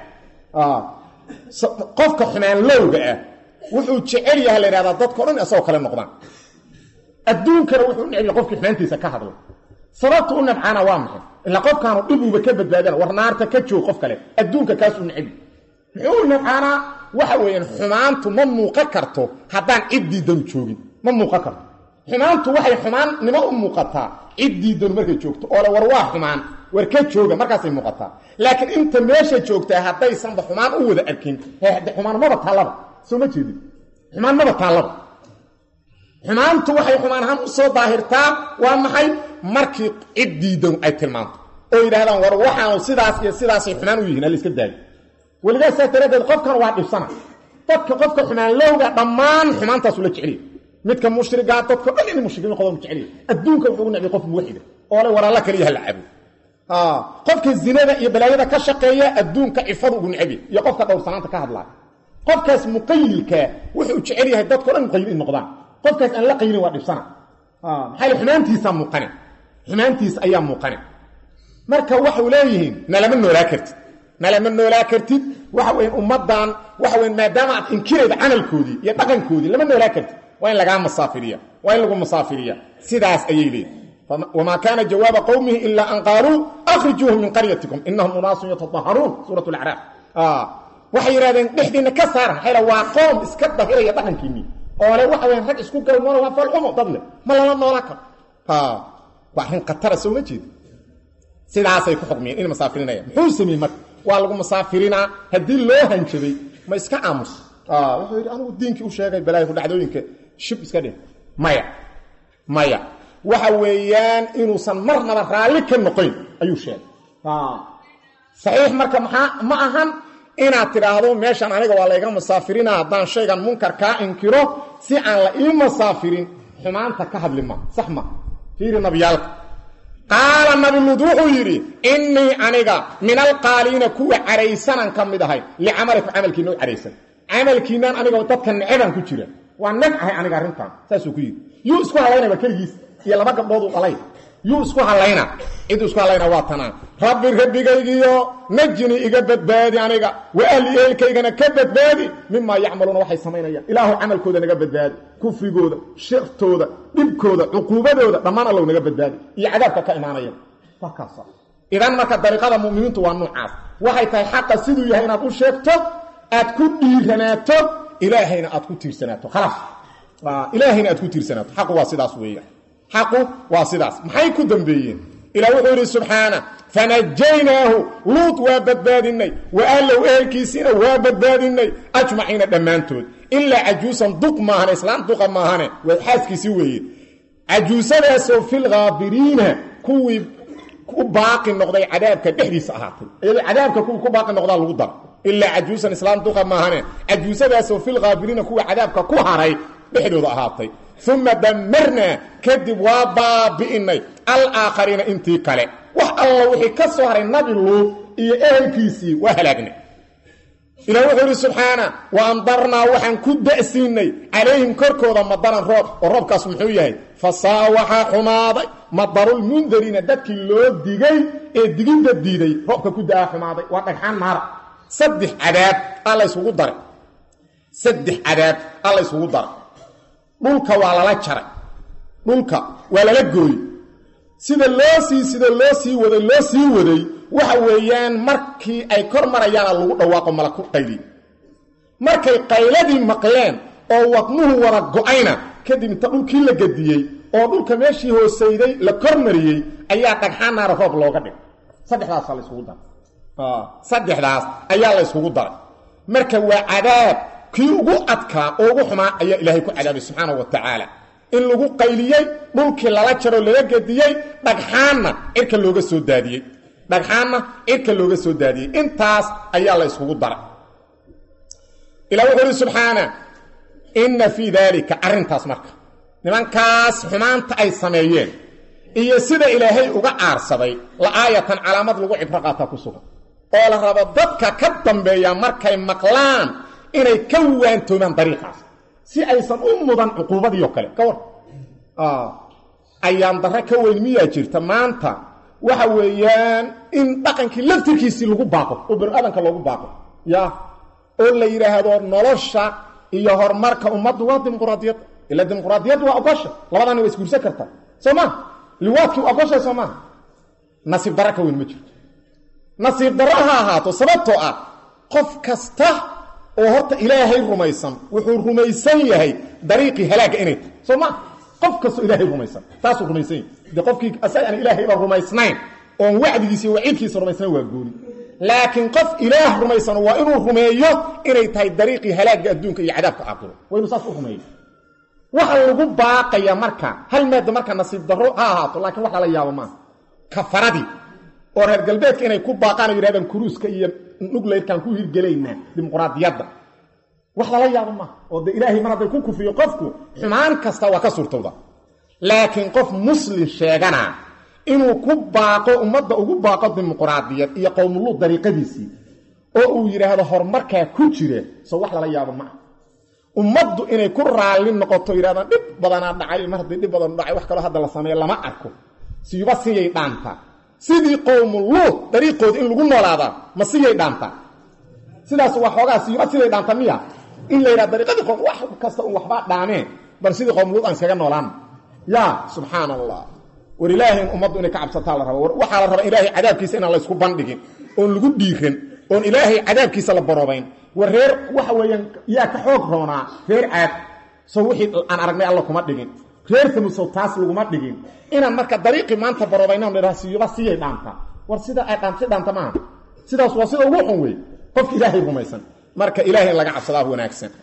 qofka xumaan lowga ah wuxuu jecel yahay la yidhahdaa dadkao dhan isagoo kale noqdaan adduunkana wuxuu u necb yahay qofkii xumaantiisa ka hadlo sababta u nabcaana waa maxay ilaa qofkaanu dhibuuba ka badbaadana war naarta ka joog qof kale adduunka kaasuu necbi muxuu u nabcaanaa waxa weeyaan xumaantu ma muuqan karto haddaan cid diidan joogin ma muuqan karto xumaantu waxay xumaannimo u muuqataa cid diidan markay joogto oo le war waa xumaan war ka jooga markaasay muuqataa laakiin inta meesha joogtaa haddaysanba xumaan u wada arkin hade xumaan maba taallaba soo ma jeedin xumaan maba taallaba xumaantu waxay xumaan ahaan u soo daahirtaa waa maxay markii cid diidan ay tilmaanto oo yidhahdaan war waxaanu sidaas iyo sidaasay xumaan u yihiin halaiska daayo weligaa saa daraaddeed qofkan waa dhibsana dadka qofka xumaan lowga dhammaan xumaantaasu la jeceliya midka mushrigaa dadka dhan inay mushrikiin noqdaan jeceliya adduunka wuxuu u necbay qof muwaxida oo le war alla kaliya ha la cabo qofka zinada iyo balaayada ka shaqeeya adduunka cifadu ugu necbi iyo qofka dhowrsanaanta ka hadlaa qofkaas muqayilkaa wuxuu jecel yahay dadkao dhan muqayil in noqdaan qofkaas aan la qaylin waa dhibsana maxaa xumaantiisaa muuqane xumaantiisa ayaa muuqane marka waxau leeyihiin nalama noolaa kartid nalama noolaa kartid waxa weyn ummaddan waxa weyn maadaama aad inkirayda camalkoodii iyo dhaqankoodii lama noolaa kartid waa in lagaa masaafiriya waa in lagu masaafiriya sidaas ayay leeyihin wamaa kaana jawaaba qowmihi ilaa an qaaluu akhrijuuhum min qaryatikum inahum unaasun yatadaharuun suurat lacraaf waxay yidhahdeen dhexdiinna ka saara maxay ha waa qoom iska dahiraya dhaqankiinii oo le waxa weyan rag isku galmoona waa falxumo dad leh ma lala noolaa karo waa arrin khatara soo ma jeeda sidaasay ku xukmiyeen in masaafirinaya muxuu sameeyey marka waa lagu masaafirinaa haddii loo hanjabay ma iska aamus wuxuu yidhi anigu diinkii u sheegay balaayaku dhacdooyinka shib iska dheh maya maya waxa weeyaan inuusan marnaba raalli ka noqoyn ayuu sheegay saxiix marka maxaa ma ahan inaad tidhaahdo meeshan aniga waa layga masaafirina haddaan shaygan munkar kaa inkiro si aan la ii masaafirin xumaanta ka hadli ma sax ma fiiri nabiyaalka qaala nabi luud wuxuu yidhi innii aniga min alqaaliina kuwa caraysanan ka mid ahay licamalikum camalkiina u caraysan camalkiinaan anigoo dadka necebaan ku jira waa nag ahay aniga arrintan saasuu ku yidhi yuu isku halaynaba keligiis iyo laba gabdhood uu dhalay yuu isku hallayna cid isku hallayna waa tanaan rabbi rabbigaygiyo najini iga badbaadi aniga wa ahli ehelkaygana ka badbaadi mimaa yacmaluuna waxay samaynayaan ilaahu camalkooda naga badbaadi kufrigooda shirtooda dhibkooda cuquubadooda dhammaan allow naga badbaadi iyo cadaabka ka imaanaya waa kaasa idan marka dariiqada mu'miniintu waa noocaas waxay tahay xaqa siduu yahay inaad u sheegto aad ku dhiiranaato ilaahayna aad ku tiirsanaato khalaas ilaahayna aad ku tiirsanaato xaqu waa sidaas weeyaan xaqu waa sidaas maxay ku dambeeyeen ilaa wuxuu yidhi subxaana fanajaynaahu luud waa badbaadinay wa ahlow ehelkiisiina waa badbaadinay ajmaciina dhammaantood ilaa cajuusan duq maahane islaan duqa maahane waa xaaskiisii weeye cajuusadaasoo fil ghaabiriina kuwii ku baaqi noqday cadaabka dhexdiisa ahaatay iyadoo cadaabka kuwii ku baaqi noqdaa lagu dar ilaa cajuusan islaam duqa maahane cajuusadaasoo fil ghaabiriina kuwii cadaabka ku haray dhexdooda ahaatay uma damarnaa kadib waa baabi'inay alaakhariina intii kale wax alla wixii ka soo haray nabi luud iyo ehelkiisii waa halaagnay ilaah wuxuu yidhi subxaana wa amdarnaa waxaan ku da'siinay calayhim korkooda madaran roob oo roobkaas muxuu yahay fasaa waxaa xumaaday madarulmundariina dadkii loo digay ee digidda diiday roobka ku da'aa xumaaday waa dhagxaan naara saddex cadaab alla isugu daray saddex cadaab alla isugu daray dhulka waa lala jaray dhulka waa lala gooyey sida loo sii sida loo sii waday loo sii waday waxa weeyaan markii ay kor marayaana lagu dhawaaqo malaku qayli markay qayladii maqleen oo wadnuhu wada go'ayna kadib inta dhulkii la gadiyey oo dhulka meeshii hoosayday la kor mariyey ayaa dhagxaan naara roob looga dhigay saddexdaas la isugu daray ah saddexdaas ayaa la isugu daray marka waa cadaab kii ugu adkaa oo ugu xumaa ayaa ilaahay ku cadaabay subxaanahu wa tacaala in lagu qayliyey dhulkii lala jaro laga gadiyey dhagxaanna cirka looga soo daadiyey dhagxaanna cirka looga soo daadiyey intaas ayaa la isugu daray ilaa wuxuu yidhi subxaana inna fii daalika arrintaas marka nimankaas xumaanta ay sameeyeen iyo sida ilaahay uga aarsaday la aayatan calaamad lagu cibro qaataa ku sugan oo la rabo dadka ka dambeeya markay maqlaan inay ka waantoomaan dariiqaas si aysan u mudan cuquubadii oo kale ka war ayaan darre ka weyn miyaa jirta maanta waxa weeyaan in dhaqankii laftirkiisii lagu baaqo oo bani-aadanka loogu baaqo ya oo la yidhaahdo nolosha iyo horumarka ummaddu waa dimuquraadiyad ilaa dimuquraadiyaddu waa ogosha labadana waa isguursan kartaa soo maha liwaadkii waa ogosha soo maaha nasiib darro ka weyn ma jirto nasiib darro ha ahaato sababtoo ah qof kasta oo horta ilaahay rumaysan wuxuu rumaysan yahay dariiqii halaaga inay tahay soo maha qof kastoo ilaahay rumaysan taasuu rumaysan yahay dee qofkii asaga aan ilaahayba rumaysnayn oon wacdigiisa iyo waciidkiisa rumaysnayn waa gooni laakiin qof ilaah rumaysan waa inuu rumeeyo inay tahay dariiqii halaagga adduunka iyo cadaabka aakhiro waa inuu saas u rumeeyo waxa lagu baaqaya marka hal maada marka nasiib darro ha ahaato laakiin wax lala yaabo maaha kafaradii oo reer galbeedka inay ku baaqaan oo yidhahdaan kuruuska iyo nugleyrkaan ku hirgelaynaa dimuquraadiyadda wax lala yaabo maaha oo dee ilaahay mar hadday ku kufiyo qofku xumaan kasta waa ka suurtowda laakiin qof muslim sheegana inuu ku baaqo ummadda ugu baaqo dimuquraadiyad iyo qowmuluud dariiqadiisii oo uu yidhaahdo horumarkaa ku jira soo wax lala yaabo maaha ummaddu inay ku raalli noqoto yidhahdaan dhib badanaa dhacay mar haddii dhib badan dhacay wax kaloo hadda la sameeyo lama arko siyuba siyay dhaantaa sidii qowmuluud dariiqooda in lagu noolaadaa ma siyay dhaantaa sidaas waa xoogaa siyuba siday dhaanta miya in la yidhahdo dariiqadii qowm wax kasta un waxbaa dhaameen bal sidii qowmuluud aan iskaga noolaan yaa subxaana allah war ilaahay in ummaddu inay ka cabsataa la rabo waxaa la rabaa ilaahay cadaabkiisa inaan la ysku bandhigin oon lagu dhiiran oon ilaahay cadaabkiisa la baroobayn war reer waxa weeyaan yaa ka xoog roonaa reer caad soo wixii aan aragnay alla kuma dhigin reer samusow taas laguma dhigin inaan marka dariiqii maanta baroobaynaan idhaha siyuba siyay dhaanta war sida ay dhaantay dhaanta maaha sidaas waa sida ugu xun wey qofka ilaahay rumaysan marka ilaahay in laga cabsadaa wanaagsan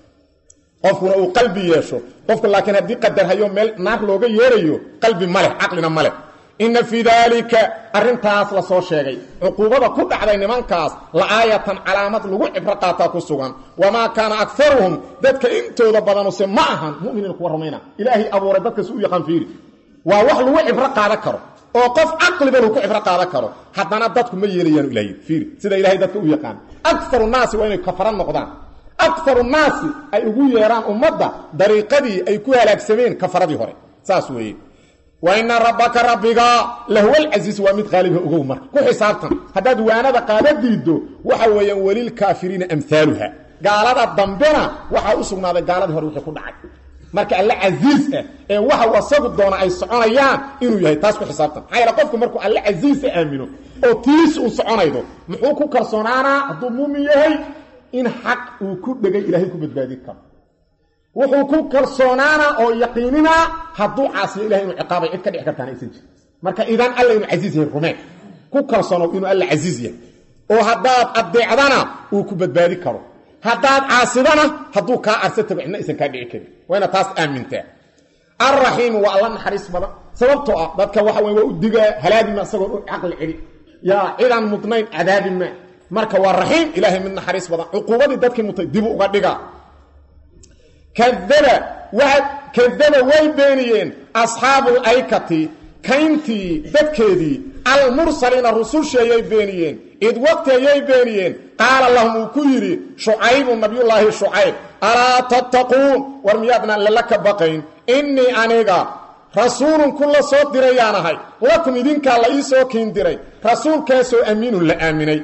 qofkuna uu qalbi yeesho qofka laakiin haddii qadar hayo meel naar looga yeerayo qalbi maleh caqlina maleh inna fii daalika arrintaas la soo sheegay cuquubada ku dhacday nimankaas la aayatan calaamad lagu cibro qaataa ku sugan wamaa kaana akaruhum dadka intooda badanuse ma ahan muminiin kuwa rumayna ilaahay abuuray dadkas u yaqaan fiiri waa wax lagu cibro qaadan karo oo qof caqliban uu ku cibro qaadan karo haddana dadku ma yeelayaan ilaahay fiiri sida ilaahay dadka u yaqaan akaru naasi waa inay kafara noqdaan akaru naasi ay ugu yeeraan ummadda dariiqadii ay ku halaagsameen kafaradii hore saas weeye wa ina rabbaka rabbiga lahuwa alcasiiz waa mid qaaliba ogow marka ku xisaabtan haddaad waanada qaada diiddo waxa weeyaan walilkaafiriina amhaaluha gaalada dambena waxaa u sugnaaday gaaladii hore wixii ku dhacay marka alle casiis ah ee waxa wasagu doona ay soconayaan inuu yahay taas ku xisaabtan maxaa yeele qofku markuu alle casiisa aamino oo tiis uu soconaydo muxuu ku kalsoonaanaa hadduu muumin yahay in xaq uu ku dhegay ilaahay ku badbaadin karo wuxuu ku kalsoonaana oo yaqiinina hadduu caasiyo ilahay inuu ciqaabay cid ka dhici kartaana aysan jirin marka idan alla inuu casiis yahay rumeen ku kalsoonow inuu alla casiis yahay oo haddaad addeecdana uu ku badbaadi karo haddaad caasidana hadduu kaa arsa tago cidna aysan kaa dhici karin waa inaad taas aamintaa الرحيم والله نحريص بدا سببته dadka waxa way u diga halaadi ma asagoo aqal cili ya idan mudnayn cadaab ma marka waa rahiim ilaahay mid naxariis badan uquubadii dadkii mutay dib uga dhiga kadaba waad kadaba way beeniyeen ashaabul aykati kaynti dadkeedii al mursalina rusushay beeniyeen id waqtiyay beeniyeen qaala lahum kuyiri shuayb nabiyullah shuayb ala tattaqun warmiyadna laka baqayn inni aniga rasuulun kullu soo dirayaanahay lakum idinka la ii soo kiin diray rasuulkaasoo amiinun la aaminay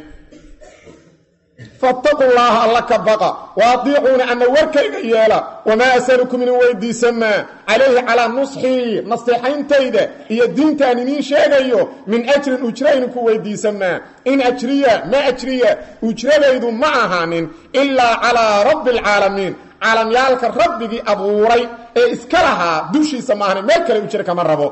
فاتقوا الله لك بقى واطيعون أن وركيك يالا وما أسألكم من ويدي سما عليه على نصحي نصيحين تيدا هي الدين تانيين شاقيو من أجر أجرينك ويدي سما إن أجريا ما أجريا أجريا معهان إلا على رب العالمين عالم يالك ربك أبوري إسكالها دوشي سماهن ملك لأجريك من ربو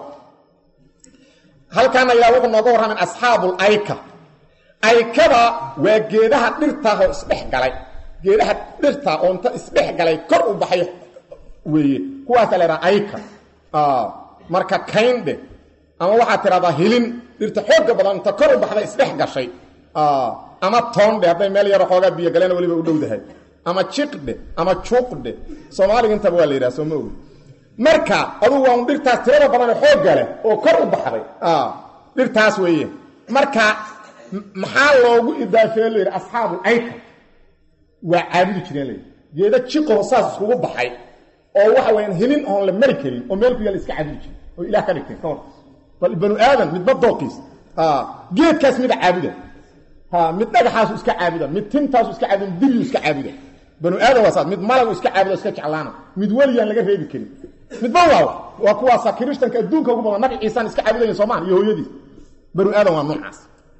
هل كان يلاوك النظورة من أصحاب الأيكة aykada waa geedaha dhirta oo isdhex galay geedaha dhirta oo inta isdhex galay kor u baxay weeye kuwaas la yiraahdo ayka ah marka kaynde ama waxa tirada hilin dhirta xoog badan inta kor u baxday isdhex gashay ah ama toonde haday meel yar xooga biyo galeen waliba u dhowdahay ama chiqde ama chuqde Soomaaliga inta waa la yiraahdo Soomaali marka adu waa dhirtaas tirada badan xoog gale oo kor u baxday ah dhirtaas weeye marka maxaa loogu idaafeeyay asxaabu ayka waa caabudi jireen geeda chiqo saas ugu baxay oo waxa weyn hilin oo la mari karin oo meel ku yaal iska caabudi jiray oo ilaah ka dhigtay koor bal banu aadan mid badooqis ha geedkaas mid caabuda ha mid dhagaxaas iska caabuda mid tintaas iska caabuda dil iska caabuda banu aadan wasaad mid malagu iska caabuda iska jeclaana mid waliyan laga reebi karin mid bawaaw waa kuwa sakirishtanka adduunka ugu badan nabi ciisan iska caabudayeen Soomaaliya iyo hooyadii banu aadan waa noocaas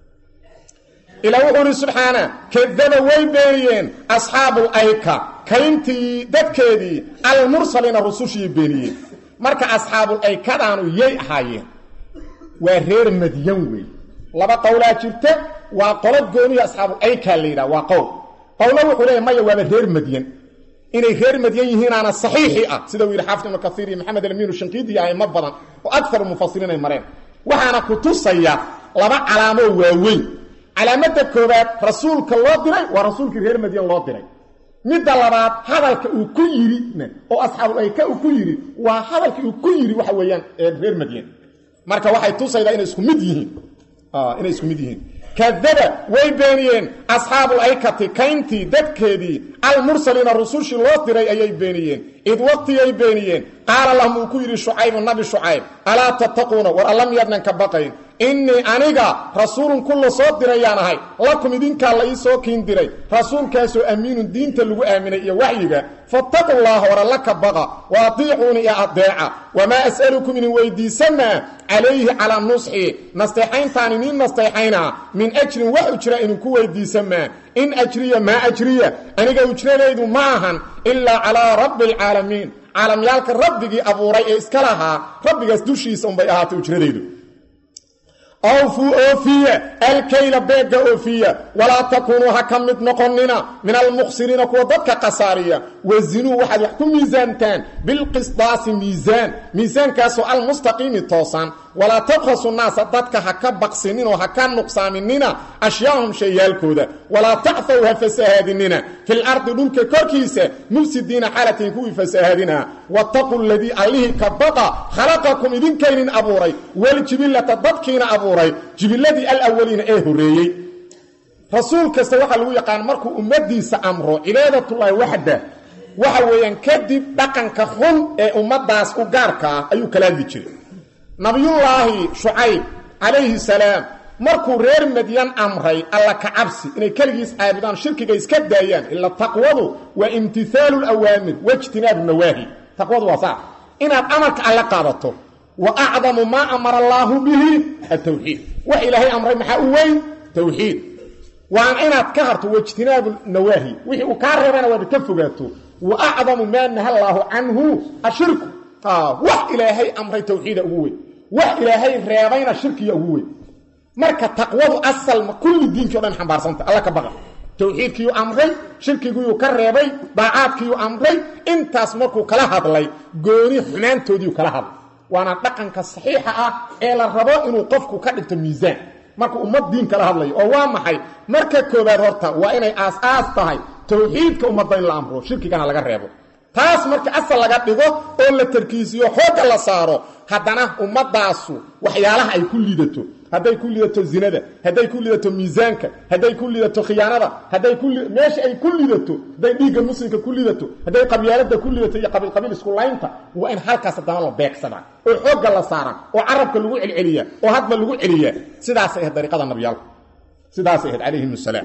إلى وقول سبحانه كذب ويبينين أصحاب الأيكة كينتي دكيدي المرسلين الرسوشي بينين مركا أصحاب الأيكة دانو ييحايين وغير مدينوي لبا قولا جبته وقولت قوني أصحاب الأيكة الليلة وقول قولا وقولي ما يواب غير مدين إني غير مدين هنا أنا صحيحي سيدوي الحافظ من كثيري محمد الأمين الشنقيدي يعني مبضا وأكثر المفصلين المرين وحانا كتوصيا لبا علامة ووين علامته كوبات رسولك الله ديري ورسولك غير مدين الله ديري مد لباد hadalka uu ku yiri oo asxaab ay ka ku yiri waa hadalka uu ku yiri waxa weeyaan غير مدين marka waxay tusaydaa inay isku mid yihiin ah inay isku mid yihiin kadaba way beeniyeen asxaab ay ka tikaynti dadkeedii al mursalin rusushi loo diray ayay beeniyeen id waqti ay beeniyeen qaala lahum ku yiri shuayb nabi shuayb ala tattaquna wa alam yadnan ka baqayn inni aniga rasuulun kullu soo dirayaanahay lakum idinka la ii soo kiin diray rasuulkaas oo amiinun diinta lagu aaminay iyo wahyiga fattaqullaha wa laka baqa wa atii'uni ya adeeca wama as'alukum min waydiisana alayhi ala nushi nastahayntaani min nastahayna min ajrin wa ujra in ku waydiisana in ajriya ma ajriya aniga ujradaydu maahan illa ala rabbil alamin alam yalka rabbigi abuuray ee iska laha rabbigaas dushiisa um bay ahaatay ujradaydu أوفوا أوفية الكيل بيقى أوفية ولا تكونوا هكمت نقننا من المخسرين كودتك قصارية وزنوا واحد يحكم ميزانتان بالقسطاس ميزان ميزان كاسو المستقيم التوصان ولا تبخسوا الناس ضدك هكا بقسنين وهكا نقصامنين أشياءهم شيالكودا ولا تعثوها فساهدنين في الأرض دونك كوكيسة مفسدين حالة كوي فساهدنا واتقوا الذي عليه كبقى خلقكم إذن كين أبوري والجبلة ضدكين أبوري جبلتي الأولين ايه هريي رسول كستا waxa lagu yaqaan markuu ummadiisa amro ilaadatullaahi wahda waxa weeyaan kadib dhaqanka xun ee ummadaas u gaarka ayuu kala dijiray nabiyullaahi shuayb alayhi salaam markuu reer madyan amray alla ka cabsi inay kaligiis aabudaan shirkiga iska daayaan illa taqwadu wa imtithaalu al-awaamir wa ijtinaab an-nawahi taqwadu waa sax inaad amarka alla qaadato وأعظم ما أمر الله به التوحيد وإلهي أمر محاوين توحيد وأن أنا كهرت واجتناب النواهي وحي أكررنا وبكفقاته وأعظم ما نهى الله عنه الشرك آه. وإلهي أمر توحيد أبوي وإلهي رياضين الشرك أبوي مركة تقوى أصل كل الدين كذا حنبار سنت الله كبغى tawxiidkii uu amray shirkigii uu ka reebay daacadkii uu amray intaas markuu kala hadlay gooni xumaantoodii uu kala hadlay waana dhaqanka saxiixa ah ee la rabo inuu qofku ka dhigto miisaan marka ummad diin kala hadlayo oo waa maxay marka koobaad horta waa inay aas-aas tahay tawxiidka ummadda in la amro shirkigana laga reebo taas marka asal laga dhigo oo la tarkiisiyo xooga la saaro haddana ummadaasu waxyaalaha ay ku liidato hadday ku liidato zinada hadday ku liidato miisaanka hadday ku liidato khiyaanada hadday ku meesha ay ku liidato hadday dhiigga muslimka ku liidato hadday qabyaalada ku liidato iyo qabiil qabiil isku laynta waa in halkaas haddana la beegsadaa oo xooga la saara oo carabka lagu celceliya oo hadba lagu celiya sidaas ay dariiqada nabiyalka sidaas ay alayhi salaam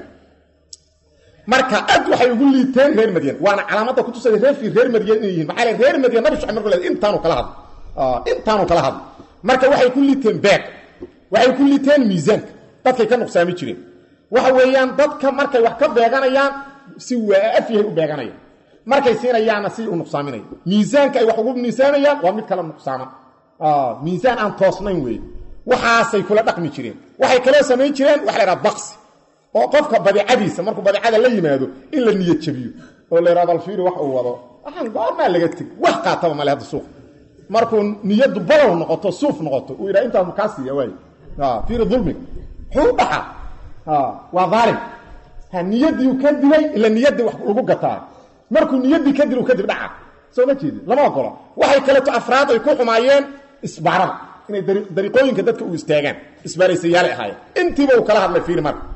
marka ad waxay ugu liiteen reer Madiina waana calaamada ku tusay reer fi reer Madiina yihiin maxay reer Madiina nabi Shucayb markuu leeyahay intaanu kala had ah intaanu kala had marka waxay ku liiteen beeg waxay ku liiteen miisaanka dadkay ka nuqsaami jireen waxa weeyaan dadka markay wax ka beeganayaan si waafiye u beeganayaan markay siinayaan si u nuqsaaminay miisaanka ay wax ugu miisaamayaan waa mid kala nuqsaama ah miisaan aan toosnayn weey waxaasay kula dhaqmi jireen waxay kala sameeyeen jireen wax la yiraahdo baqsi oo qofka badeecadiisa markuu badeecada la yimaado in la niyad jabiyo oo la yiraahdo fiiri wax uu wado waxaan goorma laga tag wax qaataba ma leeyahay suuq markuu niyadu balow noqoto suuf noqoto uu yiraahdo inta mukaasiya way ah fiiri dulmi xuu baxa ah waa dhaalim ha niyadii ka dilay ila niyadii wax lagu gataa markuu niyadii ka dilay ka dib dhaca soo ma jeedin lama ogola waxay kale to afraad ay ku xumaayeen isbaarada inay dariiqooyinka dadka u istaagaan isbaaraysayaal ahaayeen intiiba uu kala hadlay fiiri marka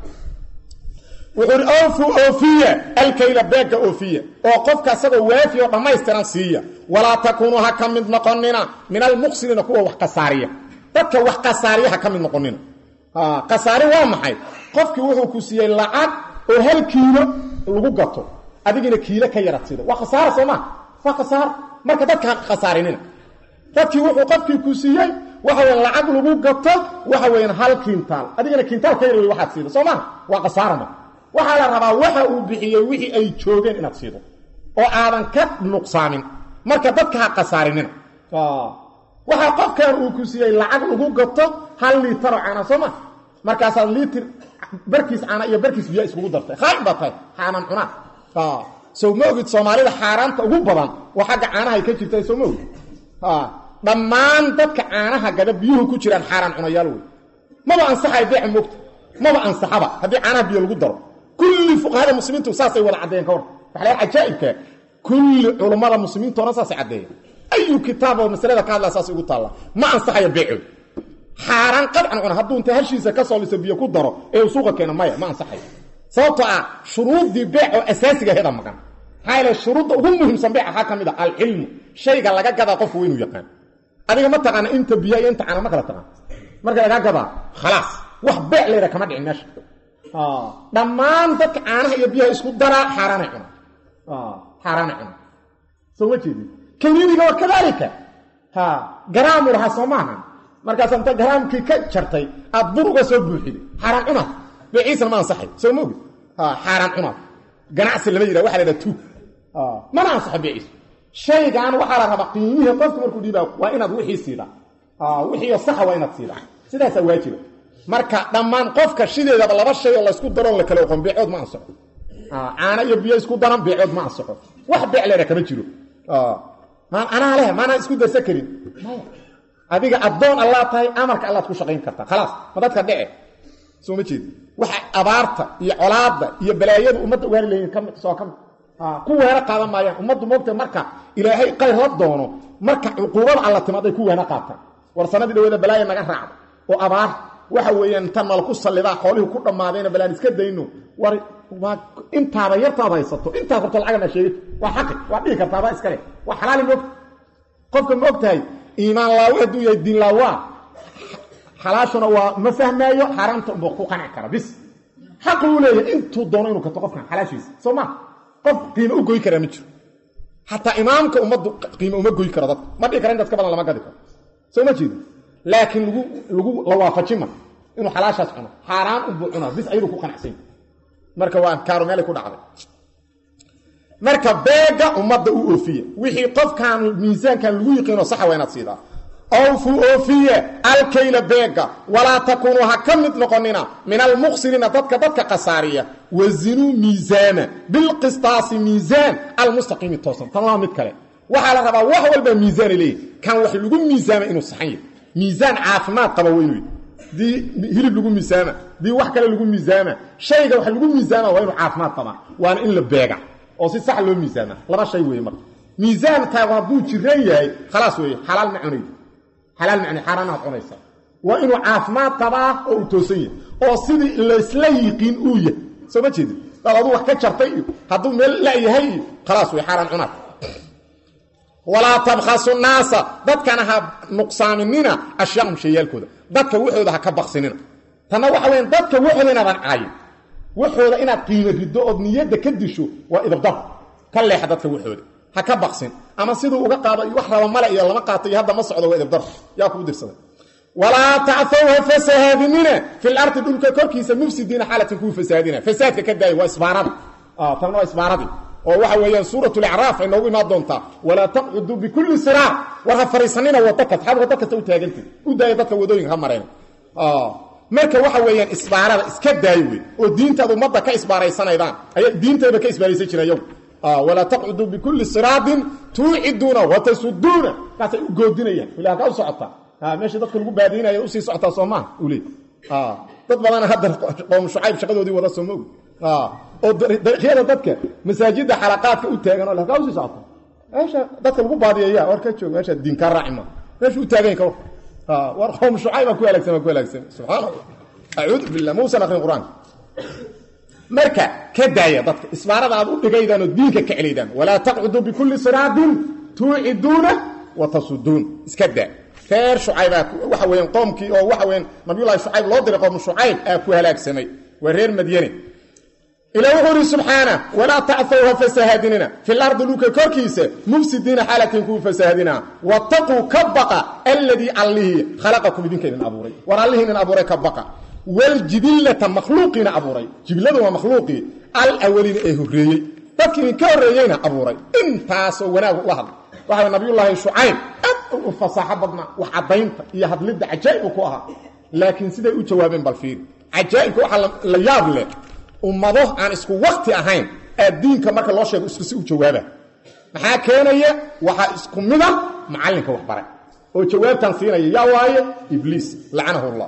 wuxuu oofu oofiya alkayla beega oofiya oo qofka asagoo waafi oo dhammaystiran siiya walaa takunu ha ka mid noqonina min almuqsirina kuwa wax qasaariya dadka wax qasaariya ha ka mid noqonina ha qasaari waa maxay qofkii wuxuu ku siiyay lacag oo hal kiilo lagu gato adigina kiilo ka yaratido waa qasaar Soomaa waa qasaar marka dadka qasaarinina dadkii wuxuu qofkii ku siiyay waxa weyn lacag lagu gato waxa weyn hal kiintaal adigina kiintaal ka yar waxaad siido Soomaa waa qasaarma waxa la rabaa waxa uu bixiyay wixii ay joogeen inaad siido oo aadan ka nuqsaamin marka dadka ha qasaarinina ah waxa qofkan uu ku siiyay lacag lagu gato hal litir caana Sooma markaas litir barkiis caana iyo barkiis biyo isku dartay khayb batay xaanan cuna ah soo moogid Soomaalida xaaraanta ugu badan waxa caanaha ay ka jirtay soo moogid ah dhammaan dadka caanaha gada biyuhu ku jiraan xaaraan cunayaal way maba ansaxay beec moogta maba ansaxaba hadii caanaha biyo lagu daro كل فقهاء المسلمين تساسي ولا عدين كور فحلا عجائب كل علماء المسلمين تساسي عدين اي كتاب ومساله كان اساس يقول الله ما انصح يبيع حاران قطعا انا هدو انت هشيسه كسو لسبيه ku daro ee suuqa keena maya ma ansaxay sababtoo ah shuruudii beec asaasiga heeda magan hayla shuruudda ugu muhiimsan beec ha kamida al ilm shayga laga gada qof weyn u yaqaan adiga ma taqaan inta biyo inta ana ma kala taqaan marka laga gada خلاص wax beec leeyahay kama dhicin meesha ah dhamaan dadka caanaha iyo biyaha isku dara xaraana cuna ah xaraana cuna soo wajeedi kaniiniga waa kadalika ha garaam ulaha Soomaha markaas inta garaamkii ka jartay aad buruga soo buuxid xaraan cuna bixiisa ma ansaxay soo moog ah xaraan cuna ganacsi lama yiraahdo waxa la yiraahdo tu ah ma ansaxay bixiis shaygan waxa la rabaa qiimihiisa qofku markuu dhiibaa waa inaad wixii siida ah wixii sax waa inaad siida sidaas waajiba marka dhamaan qofka shideedaba laba shay oo la isku daro la kala qoon bicood ma ansaxo ah aana iyo biyo isku daran bicood ma ansaxo wax bic leeyahay kama jiro ah ma ana leh ma ana isku darsa karin adiga adoon Allah tahay amarka Allah ku shaqeyn karta خلاص ma dadka dhici soo ma jeed waxa abaarta iyo colaada iyo balaayada ummadda waan leeyahay kam soo kam ah ku weera qaadan maayaan ummaddu moogta marka ilaahay qayr la doono marka uquubada Allah timaaday ku weena qaata war sanadii dhaweeda balaaya naga raacdo oo abaar waxa weeyaan tan mal ku salidaa xooluhu ku dhamaadeen balaan iska dayno war intaaba yartaaba haysato inta qorto lacagna sheegay waa xaq waa dhigi kartaa iska leh waa xalaal moog qofka moogtahay iimaan laaw haduu yahay diin laawa xalaashuna waa ma fahmaayo xaraamta buu ku qanac kara bis xaq uu leeyahay intuu doono inuu ka qofkan xalaashiisa Soomaa qof qiimo u gooy kara ma jiro hatta imaamka ummaddu qiimo uma gooy karo dad ma dhigi karaan dadka badan lama gadi karo soo ma jeedo laakiin lagu lagu la waafajima inuu xalaashaas cuno xaraam u buucuna bis ayuu ku qanacsan marka waa kaaro meel ku dhacday marka beega ummadda u oofiya wixii qofkan miisaankan lagu yiqiino sax waa inaad siidaa أوفوا أوفية الكيل بيغا ولا تكونوا هكمت نقننا من المخسرين ضدك ضدك قصارية وزنوا ميزانا بالقسطاس ميزان المستقيم التوسن تمام متكلم وحال ربا وحو والبا ميزان ليه كان وحي لغو ميزان إنه صحيح ميزان عافمات قبوينوي دي هلب لغو ميزان دي وحكا لغو ميزان شيء وحي لغو ميزان وإنه عافمات طبعا وأنا إلا بيغا وسي صح له ميزان لما شيء وهي مر ميزان تاغابو جيران خلاص وهي حلال معني حلال معني حرانات عنيسا وإنه عافمات طبعا أو توسية أو سيدي الإسلايقين أوية سو ما جيد هذا wax ka jartay haduu meel la yahay khalaas way xaraan cunad wala tabkhasu naasa dadkana ha nuqsaaminina ashyaam shayalkooda dadka wuxooda ha ka baqsinina tana waxa weyn dadka wuxooda inaad caayin wuxooda inaad qiimo rido oo niyada ka disho waa idabdab ka leex dadka wuxooda ha ka baqsin ama sidoo uga qaado wax raba mala iyo lama qaatay hadda ma socdo waa idabdab yaa ku dirsaday ولا تعثوها فسادين في الارض دولك كركيس مفسدين حاله كو فسادين فساد كداي واسبارد اه تنو اسبارد او waxa weeyaan suuratu al-a'raf ay noogu imaan doonta wala taq'udu bi kulli siraa waxa fariisanina wadaka xab wadaka uu taagantay u daay dadka wadooyin ha mareen ah marka waxa weeyaan isbaarada iska daayay oo diintaadu umada ka isbaaraysanaydan ay diinteeda ka isbaaraysan jirayeen ah wala taq'udu bi kulli siraadin tu'iduna wa tasudduna kaasay u goodinayaan ilaa ka socota ها ماشي dadka lagu baadinayo u sii socota Soomaa u leey ah dad badan hadda qoom Shuayb shaqadoodii wada Soomaa ah oo dadka dadka masaajida xalaqaadka u taagan oo la ka u sii socota ايش dadka lagu baadiyaya war ka joog meesha diin ka raacima meesha u taagan ka ah war qoom Shuayb ku walaagsan ku walaagsan subhanallah a'udhu billahi muusa naqri quraan marka ka daaya dadka isbaarada aad u dhigaydaan oo diinka ka celiidaan wala taq'udu bi kulli siraadin tu'iduna wa tasuddun iska daa خير شعيب waxa weeyaan qoomkii oo waxa weeyaan nabiyullaahi shucayb loo diray qoom shucayb ee ku halaagsamay wareer madiyane ilaahu hori subhana wala ta'thuha fasahadina fil ardi luka korkiisa mufsidina halatin ku fasahadina wattaqu kabqa alladhi allihi khalaqakum idinka in abuuray war allihi in abuuray kabqa wal jibillata makhluqina abuuray jibiladu waa makhluqi al awwalin ee horeeyay dadkii ka horeeyayna abuuray intaas wanaag u hadal waxa nabiyullaahi shucayb وفصاحه بدنا وحدينتا iyo hadlida ajaayib ku aha laakiin siday u jawaabeen bal fiir ajaayib waxa la yaab leh ummado aan isku waqti ahayn diinka marka loo sheego isku si u jawaaba maxaa keenaya waxa isku mid ah macallinka wax baray oo jawaabtan siinaya yaa waaye ibliis la'anahu allah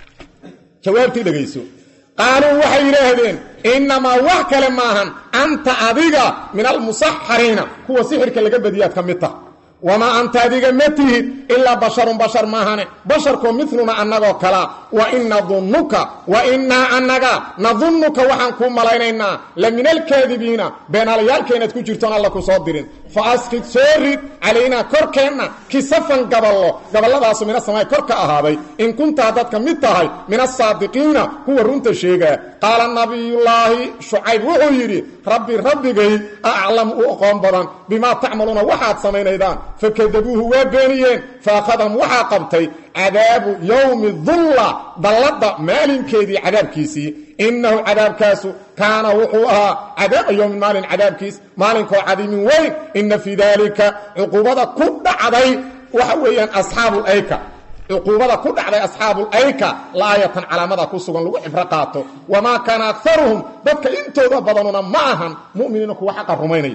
jawaabtii dhageyso qaaluu waxay yiraahdeen inma wax kale maahan anta adiga min al musahharina kuwa sixirka laga badiyaad kamita وما أنت أديك متيه إلا بشر بشر ماهن بشركم مثلنا أنك كلا وإن ظنك وإنا أنك نظنك وحنكم ملاينينا لمن الكاذبين بين اليال كينت كجرتنا الله كصادرين فأسقط سورد علينا كركنا كسفا قبل الله قبل الله بأس من السماء كرك أهابي إن كنت هدتك متهي من الصادقين هو رنت الشيء قال النبي الله شعيب وحيري ربي ربي أعلم أقوم بضان بما تعملون وحاد سمين إذان فكذبوه وبينيين فأخذهم وحاقبتي عذاب يوم الظلة ضلد مال كيدي عذاب كيسي إنه عذاب كاسو كان وقوها عذاب يوم مال عذاب كيس مال كو عظيم وين إن في ذلك عقوبة كد عضي وحويا أصحاب الأيكة عقوبة كد عضي أصحاب الأيكة لاية على مدى كسوغن لو إفرقاته وما كان أكثرهم بك إنتو ضبضننا معهم مؤمنين كو حق الرميني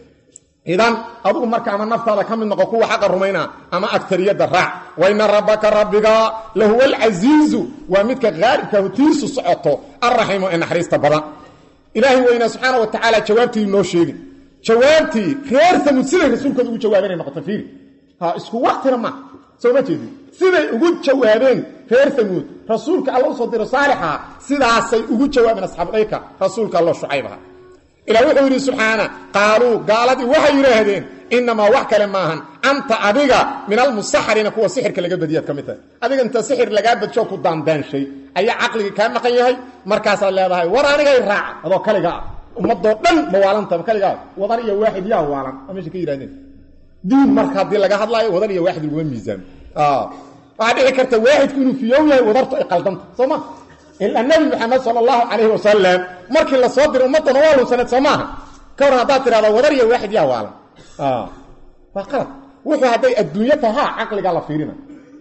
إذن أبوكم مركع من نفط هذا كم من نقوة حق الرمينة أما أكثرية الرع وإن ربك ربك لهو العزيز ومتك غارك وتيس صعطه الرحيم وإن حريصت بضا إلهي وإن سبحانه وتعالى جوابتي من نوشيري جوابتي خير ثمود سيدة رسولك أقول جوابين نقطة فيه ها اسكو وقتنا ما سوى ما تيدي سيدة أقول جوابين خير ثمود رسولك الله صدر صالحا سيدة عسي أقول جوابين أصحاب غيك رسولك الله شعيبها إلى وحوري سبحانه قالوا قالت وحي يراهدين إنما وحك لماهن أنت أديك من المسحرين كوا سحر كاللقاء بديات كمثال أديك أنت سحر لقاء بدشوك دان دان شيء أي عقلك كان مقيهي مركز الله هاي وراني غير راع هذا كاللقاء ومضوا دن موالنتا كاللقاء وضرية واحد يا والن أمشي كي يراهدين دين مركز دي لقاء هدلاي وضرية واحد الوين ميزان آه وعاد ذكرت واحد كنوا في يوم وضرت إقلدمت صمع إلا النبي محمد صلى الله عليه وسلم مركي الله صادر أمته نواله سنة سماها كورها داتر هذا وضرية واحد يا والا آه فقط وحو هدي الدنيا ها عقلك على فيرنا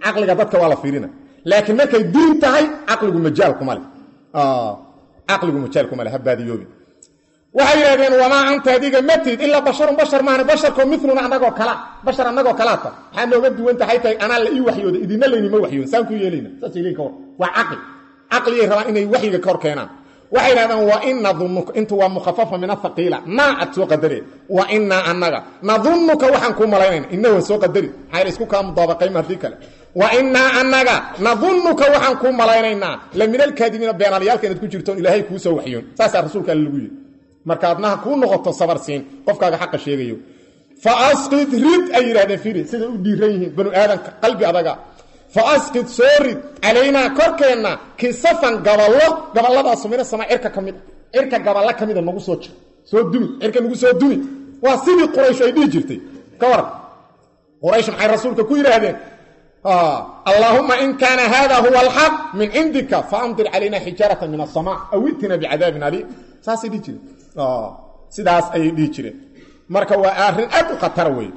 caqliga dadka waa la fiirina laakiin markay diin tahay caqligu majaal kuma leh ah caqligu majaal kuma leh habaadiyoobi waxay yiraahdeen wama anta adiga matid illa basharun bashar maana basharku mithluna anagoo kala bashar anagoo kala ta waxaan nooga duwan tahay tay ana la ii waxyooda idina leeyma waxyoon saan ku yeelina saas ileen ka war waa caqli caqli rabaa inay waxyiga kor keenaan waxay yiraahdeen wa inna dhunnuka intu waa mukhaffafa min athqila ma atoo qadari wa inna annaga nadhunnuka waxaan ku malaynayna innahu soo qadari hayr isku ka mudabaqay martii kale wa inna annaga nadhunnuka waxaan ku malaynayna la min alkadibina beenalayaalka inaad ku jirto ilaahay ku soo waxyoon saas rasuulka lagu yiri marka adnaha ku noqoto sabar siin qofkaaga xaq sheegayo fa asqid rid ay yiraahdeen fiiri sida u dhiiran yihiin banu aadanka qalbi adaga fa asqid soorid alayna korkeena kisafan gaballo gaballadaas sumina sama irka kamid irka gaballa kamid nagu soo jir soo dumi irka nagu soo dumi waa sidii quraysh ay dhigi jirtay ka war quraysh maxay rasuulka ku yiraahdeen ah allahumma in kana hada huwa alhaq min indika fa amtir alayna hijaratan min as-samaa aw itina bi'adabin alim saasi dhigi jirtay ah sidaas ay dhigi jireen marka waa arrin aad u khatar weey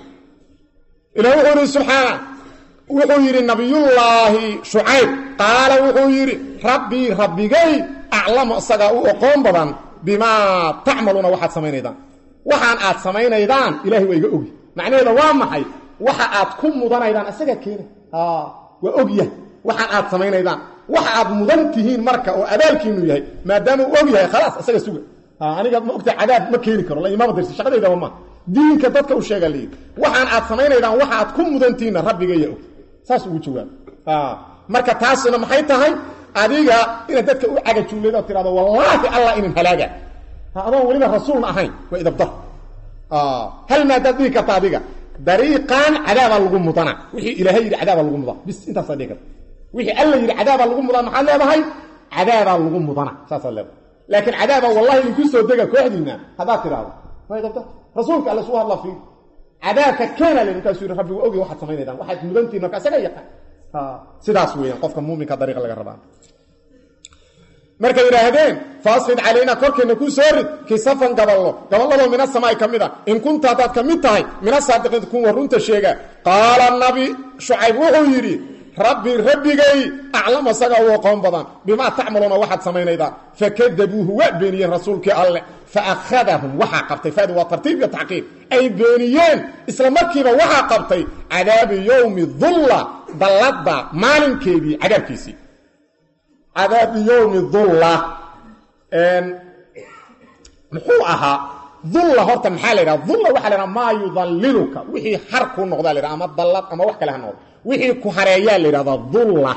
ilaahu subhanahu wuxuu yiri nabiyullaahi shuayb qaala wuxuu yiri rabbi rabbigay a'lamu asaga u aqoon badan bima ta'maluna waxa sameeynaydan waxaan aad sameeynaydan ilaahi way iga ogi macnaheedu waa maxay waxa aad ku mudanaydan asaga keenay ah waa ogyahay waxa aad sameeynaydan waxa aad mudan tihiin marka oo abaalkiinu yahay maadaama uu og yahay khalaas asaga suga ah aniga ma ogta cadaab ma keeni karo la imaam darsi shaqadayda ma diinka dadka u sheegalay waxaan aad sameeynaydan waxa aad ku mudantihiin rabbigay og saas ugu jawaab ah marka taasina maxay tahay adiga ina dadka u caga juuleedo tiraado wallahi allah in halaaga ha adoo waliba rasuul ahayn way idabda ah hal ma dadii ka taadiga dariiqan cadaab lagu mudana wixii ilaahay yiri cadaab lagu mudana bis inta sadiqa wixii allah yiri cadaab lagu mudana maxaa leedahay cadaab lagu mudana saas leedahay laakiin cadaab wallahi in ku soo daga kooxdiina hada tiraado way idabda rasuulka allah subhanahu wa ta'ala cadaabka keena leh inta soo rabbi ogi waxa sameeynaydan waxa mudantiin marka asaga yaqaan ha sidaas weeyaan qofka muuminka dariiqa laga rabaa marka yiraahdeen faasfid alayna korkeena ku soorid kisafan gaballo gaballada min as-samaa'i kamida in kunta dad kamid tahay min as-saadiqiin kun warunta sheega qaala nabi shuayb wuxuu yiri rabbi rabbigay a'lamu asaga oo qoon badan bima ta'maluna waxa sameeynaydan fakadabuhu wa baniy rasuulki allah فأخذهم وحا قبطي فهذا هو ترتيب وتعقيب أي بينيين إسلام مكيبا وحا قبطي عذاب يوم الظلة ضلت مالن كيبي عذاب كيسي عذاب يوم الظلة محوءها ظلة هورتا محالينا ظلة وحالينا ما يظللك وحي حركو النقضاء لنا أما الضلت أما وحكا لها النقض وحي كهريان لنا ظلة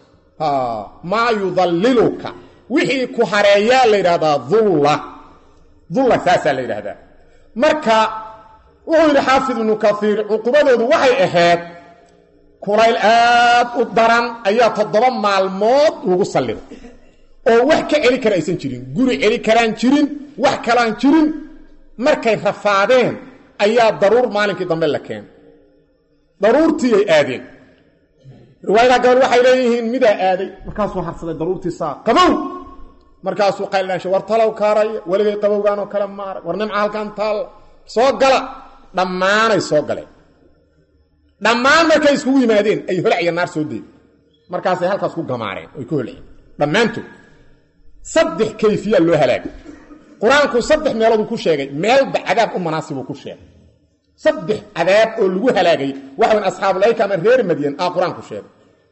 ما يظللك وحي كهريان لنا ظلة ظل ثلاثة ليلة هذا مركا وهو الحافظ ابن كثير عقوبته وحي اهاد كوريل آد الضرن ايات الضرن مع الموت وقصلين او وحكا إلي كرا ايسان جيرين قوري إلي كران جيرين وحكا لان جيرين مركا رفادين ايات ضرور مالك ضمن لكين ضرورتي آدين رواية قال وحي ليهين مدى آدي مركاسو حرصة ضرورتي ساق قبو markaasuu qaylaashay war talow kaaray waligay qabowgaan oo kala maar war nimca halkan taal soo gala dhamaanay soo galeen dhamaan markay isku yimaadeen ay holac naar soo deey markaas ay halkaas ku gamaareen oo ku holayeen dhamaantu saddex kayfiya loo halaag quraanku saddex meelood ku sheegay meel bacadaab u munaasib ku sheegay saddex cadaab oo lagu halaagay waxaan asxaabul ayka mar reer madiin ah quraanku sheegay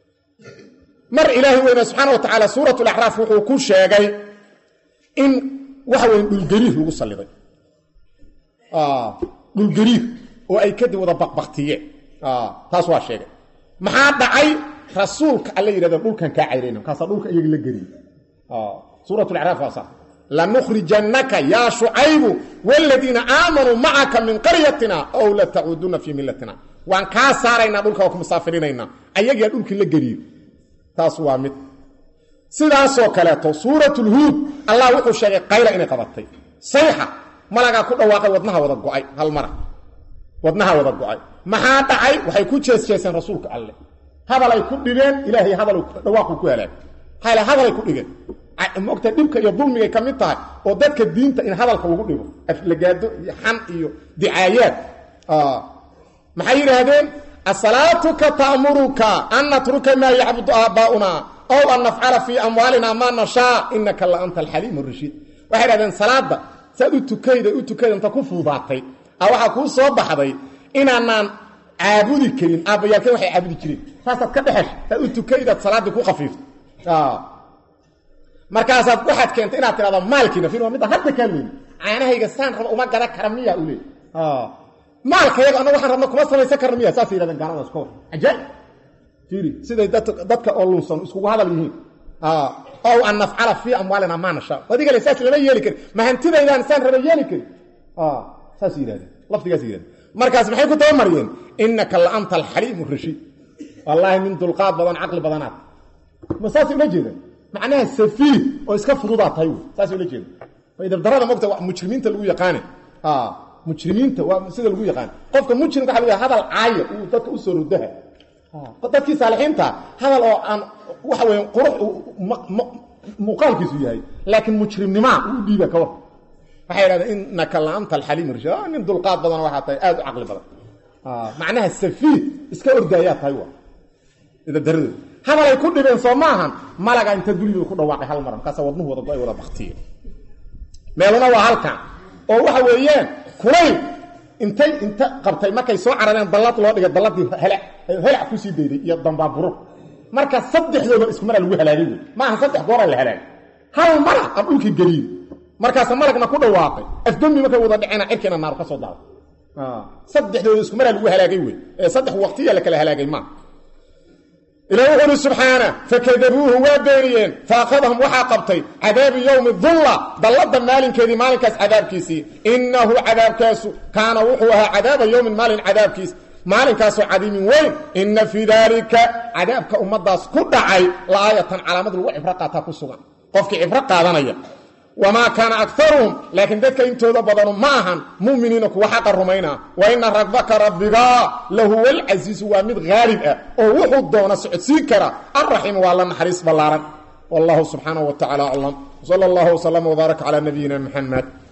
مر إلهي وإنه سبحانه وتعالى سورة الأحراف وحوكو شاقي إن وحوين بالقريف لغو صلي آه بالقريف وأي كده وضا بقبختيه آه تاسوا شاقي محاد دعي رسولك اللي يريد أقول كان كاعيرين كاسا أقولك يقل القريف آه سورة الأحراف وصح لنخرجنك يا شعيب والذين آمنوا معك من قريتنا أو لتعودون في ملتنا وأن كاسارين أقولك وكم مسافرين أيها يقولك القريف تاسو وامد sidaasoo kaleeto suuratul huud allah wuxuu sheegay qayla inay qabatay sayxa malaga ku dhawaaqay wadnaha wada go'ay hal mar wadnaha wada go'ay maxaa dhacay waxay ku jeesjeeseen rasuulka alle hadal ay ku dhigeen ilaahay hadal dhawaaqo ku heleen hayla hadal ay ku dhigeen moogta dhibka iyo dulmiga kamid tahay oo dadka diinta in hadalka lagu dhigo aflagaado xan iyo dicaayad ah maxay yiraahdeen الصلاة تأمرك أن نترك ما يعبد آباؤنا أو أن نفعل في أموالنا ما نشاء إنك لأنت الحليم الرشيد waxay raadeen salaada saad u tukayda u tukayda inta ku fuudaatay waxa ku soo baxday inaanan caabudi karin abayaalkeen waxay caabudi jireen faasaad ka dhaxash saad u tukayda salaada ku qafiif ah markaas aad waxaad keentay inaad tiraado maalkiina fiir waa mid hadda kaalin caanahayga saan rabo uma gada karamiya u leey ah maalkayga anagu waxaan rabno kuma samaysan karamiya saas yiraahdaan gaalada iskoor ajay fiiri sida dadka oo lunsan isku hadal yihiin ah أو أن نفعل في أموالنا ما نشاء وذيك الأساس لما يلكن ما هنتبه إذا إنسان ربا يلكن آه ساسي هذا لفظ قاسي هذا مركز محيك تأمرين إنك لأنت الحليم الرشيد والله من دلقات بضان عقل بضانات ما ساسي لجيدا معناها السفيه وإسكاف فضوضات هايو ساسي لجيدا فإذا بدرانا موقتا مجرمين تلقوا يقاني آه مجرمين تلقوا يقاني قفك مجرم تحلقوا هذا العاية وذلك أسر الدهر dadkii saalixiinta hadal oo aan waxa weyn qurux muuqaalkiisu yahay laakiin mujrimnima uu diiba ka war waxay yiraahdeen innaka laanta alhalim irjaa min dulqaad badan waxa tahay aad u aqli badan ah macnaha safiid iska ordaya tahay waa ida darada hadal ay ku dhibeen Soomahan malaga inta dulidu ku dhawaaqay hal mar kaas wadnuhu wada ay wada baqtiyo meeluna waa halka oo waxa weeyeen kulayl intay inta qabtay markay soo carareen dallad loo dhigay dalladii hele hele ku sii deeday iyo dambaaburo marka saddexdooda isku mar lagu halaagay ma aha saddex goor la halaagay hal mar abulki galiin markaas malagna ku dhawaaqay afdami markay wada dhicina cirkina naar ka soo daado ah saddexdooda isku mar lagu halaagay way ee saddex waqtiya la kala halaagay ma إلهي سبحانه فكذبوه وابيريين فأخذهم وحاقبتي عذاب يوم الظلة ضلد مال كذي مال كاس عذاب كيسي إنه عذاب كاسو كان وحوها عذاب يوم مال عذاب كيس مال كاسو عظيم وين إن في ذلك عذاب كأمداس كدعي لآية على مدر وعفرقاتها كسوغا قفك عفرقا ذنيا وما كان أكثرهم لكن ذلك انتو ذبضانوا معهم مؤمنين وحق الرمينا وإن ربك ربك لهو العزيز وامد غالب ووحو الدون سعود سيكرا الرحيم والله نحريص بالله والله سبحانه وتعالى أعلم صلى الله وسلم وبارك على نبينا محمد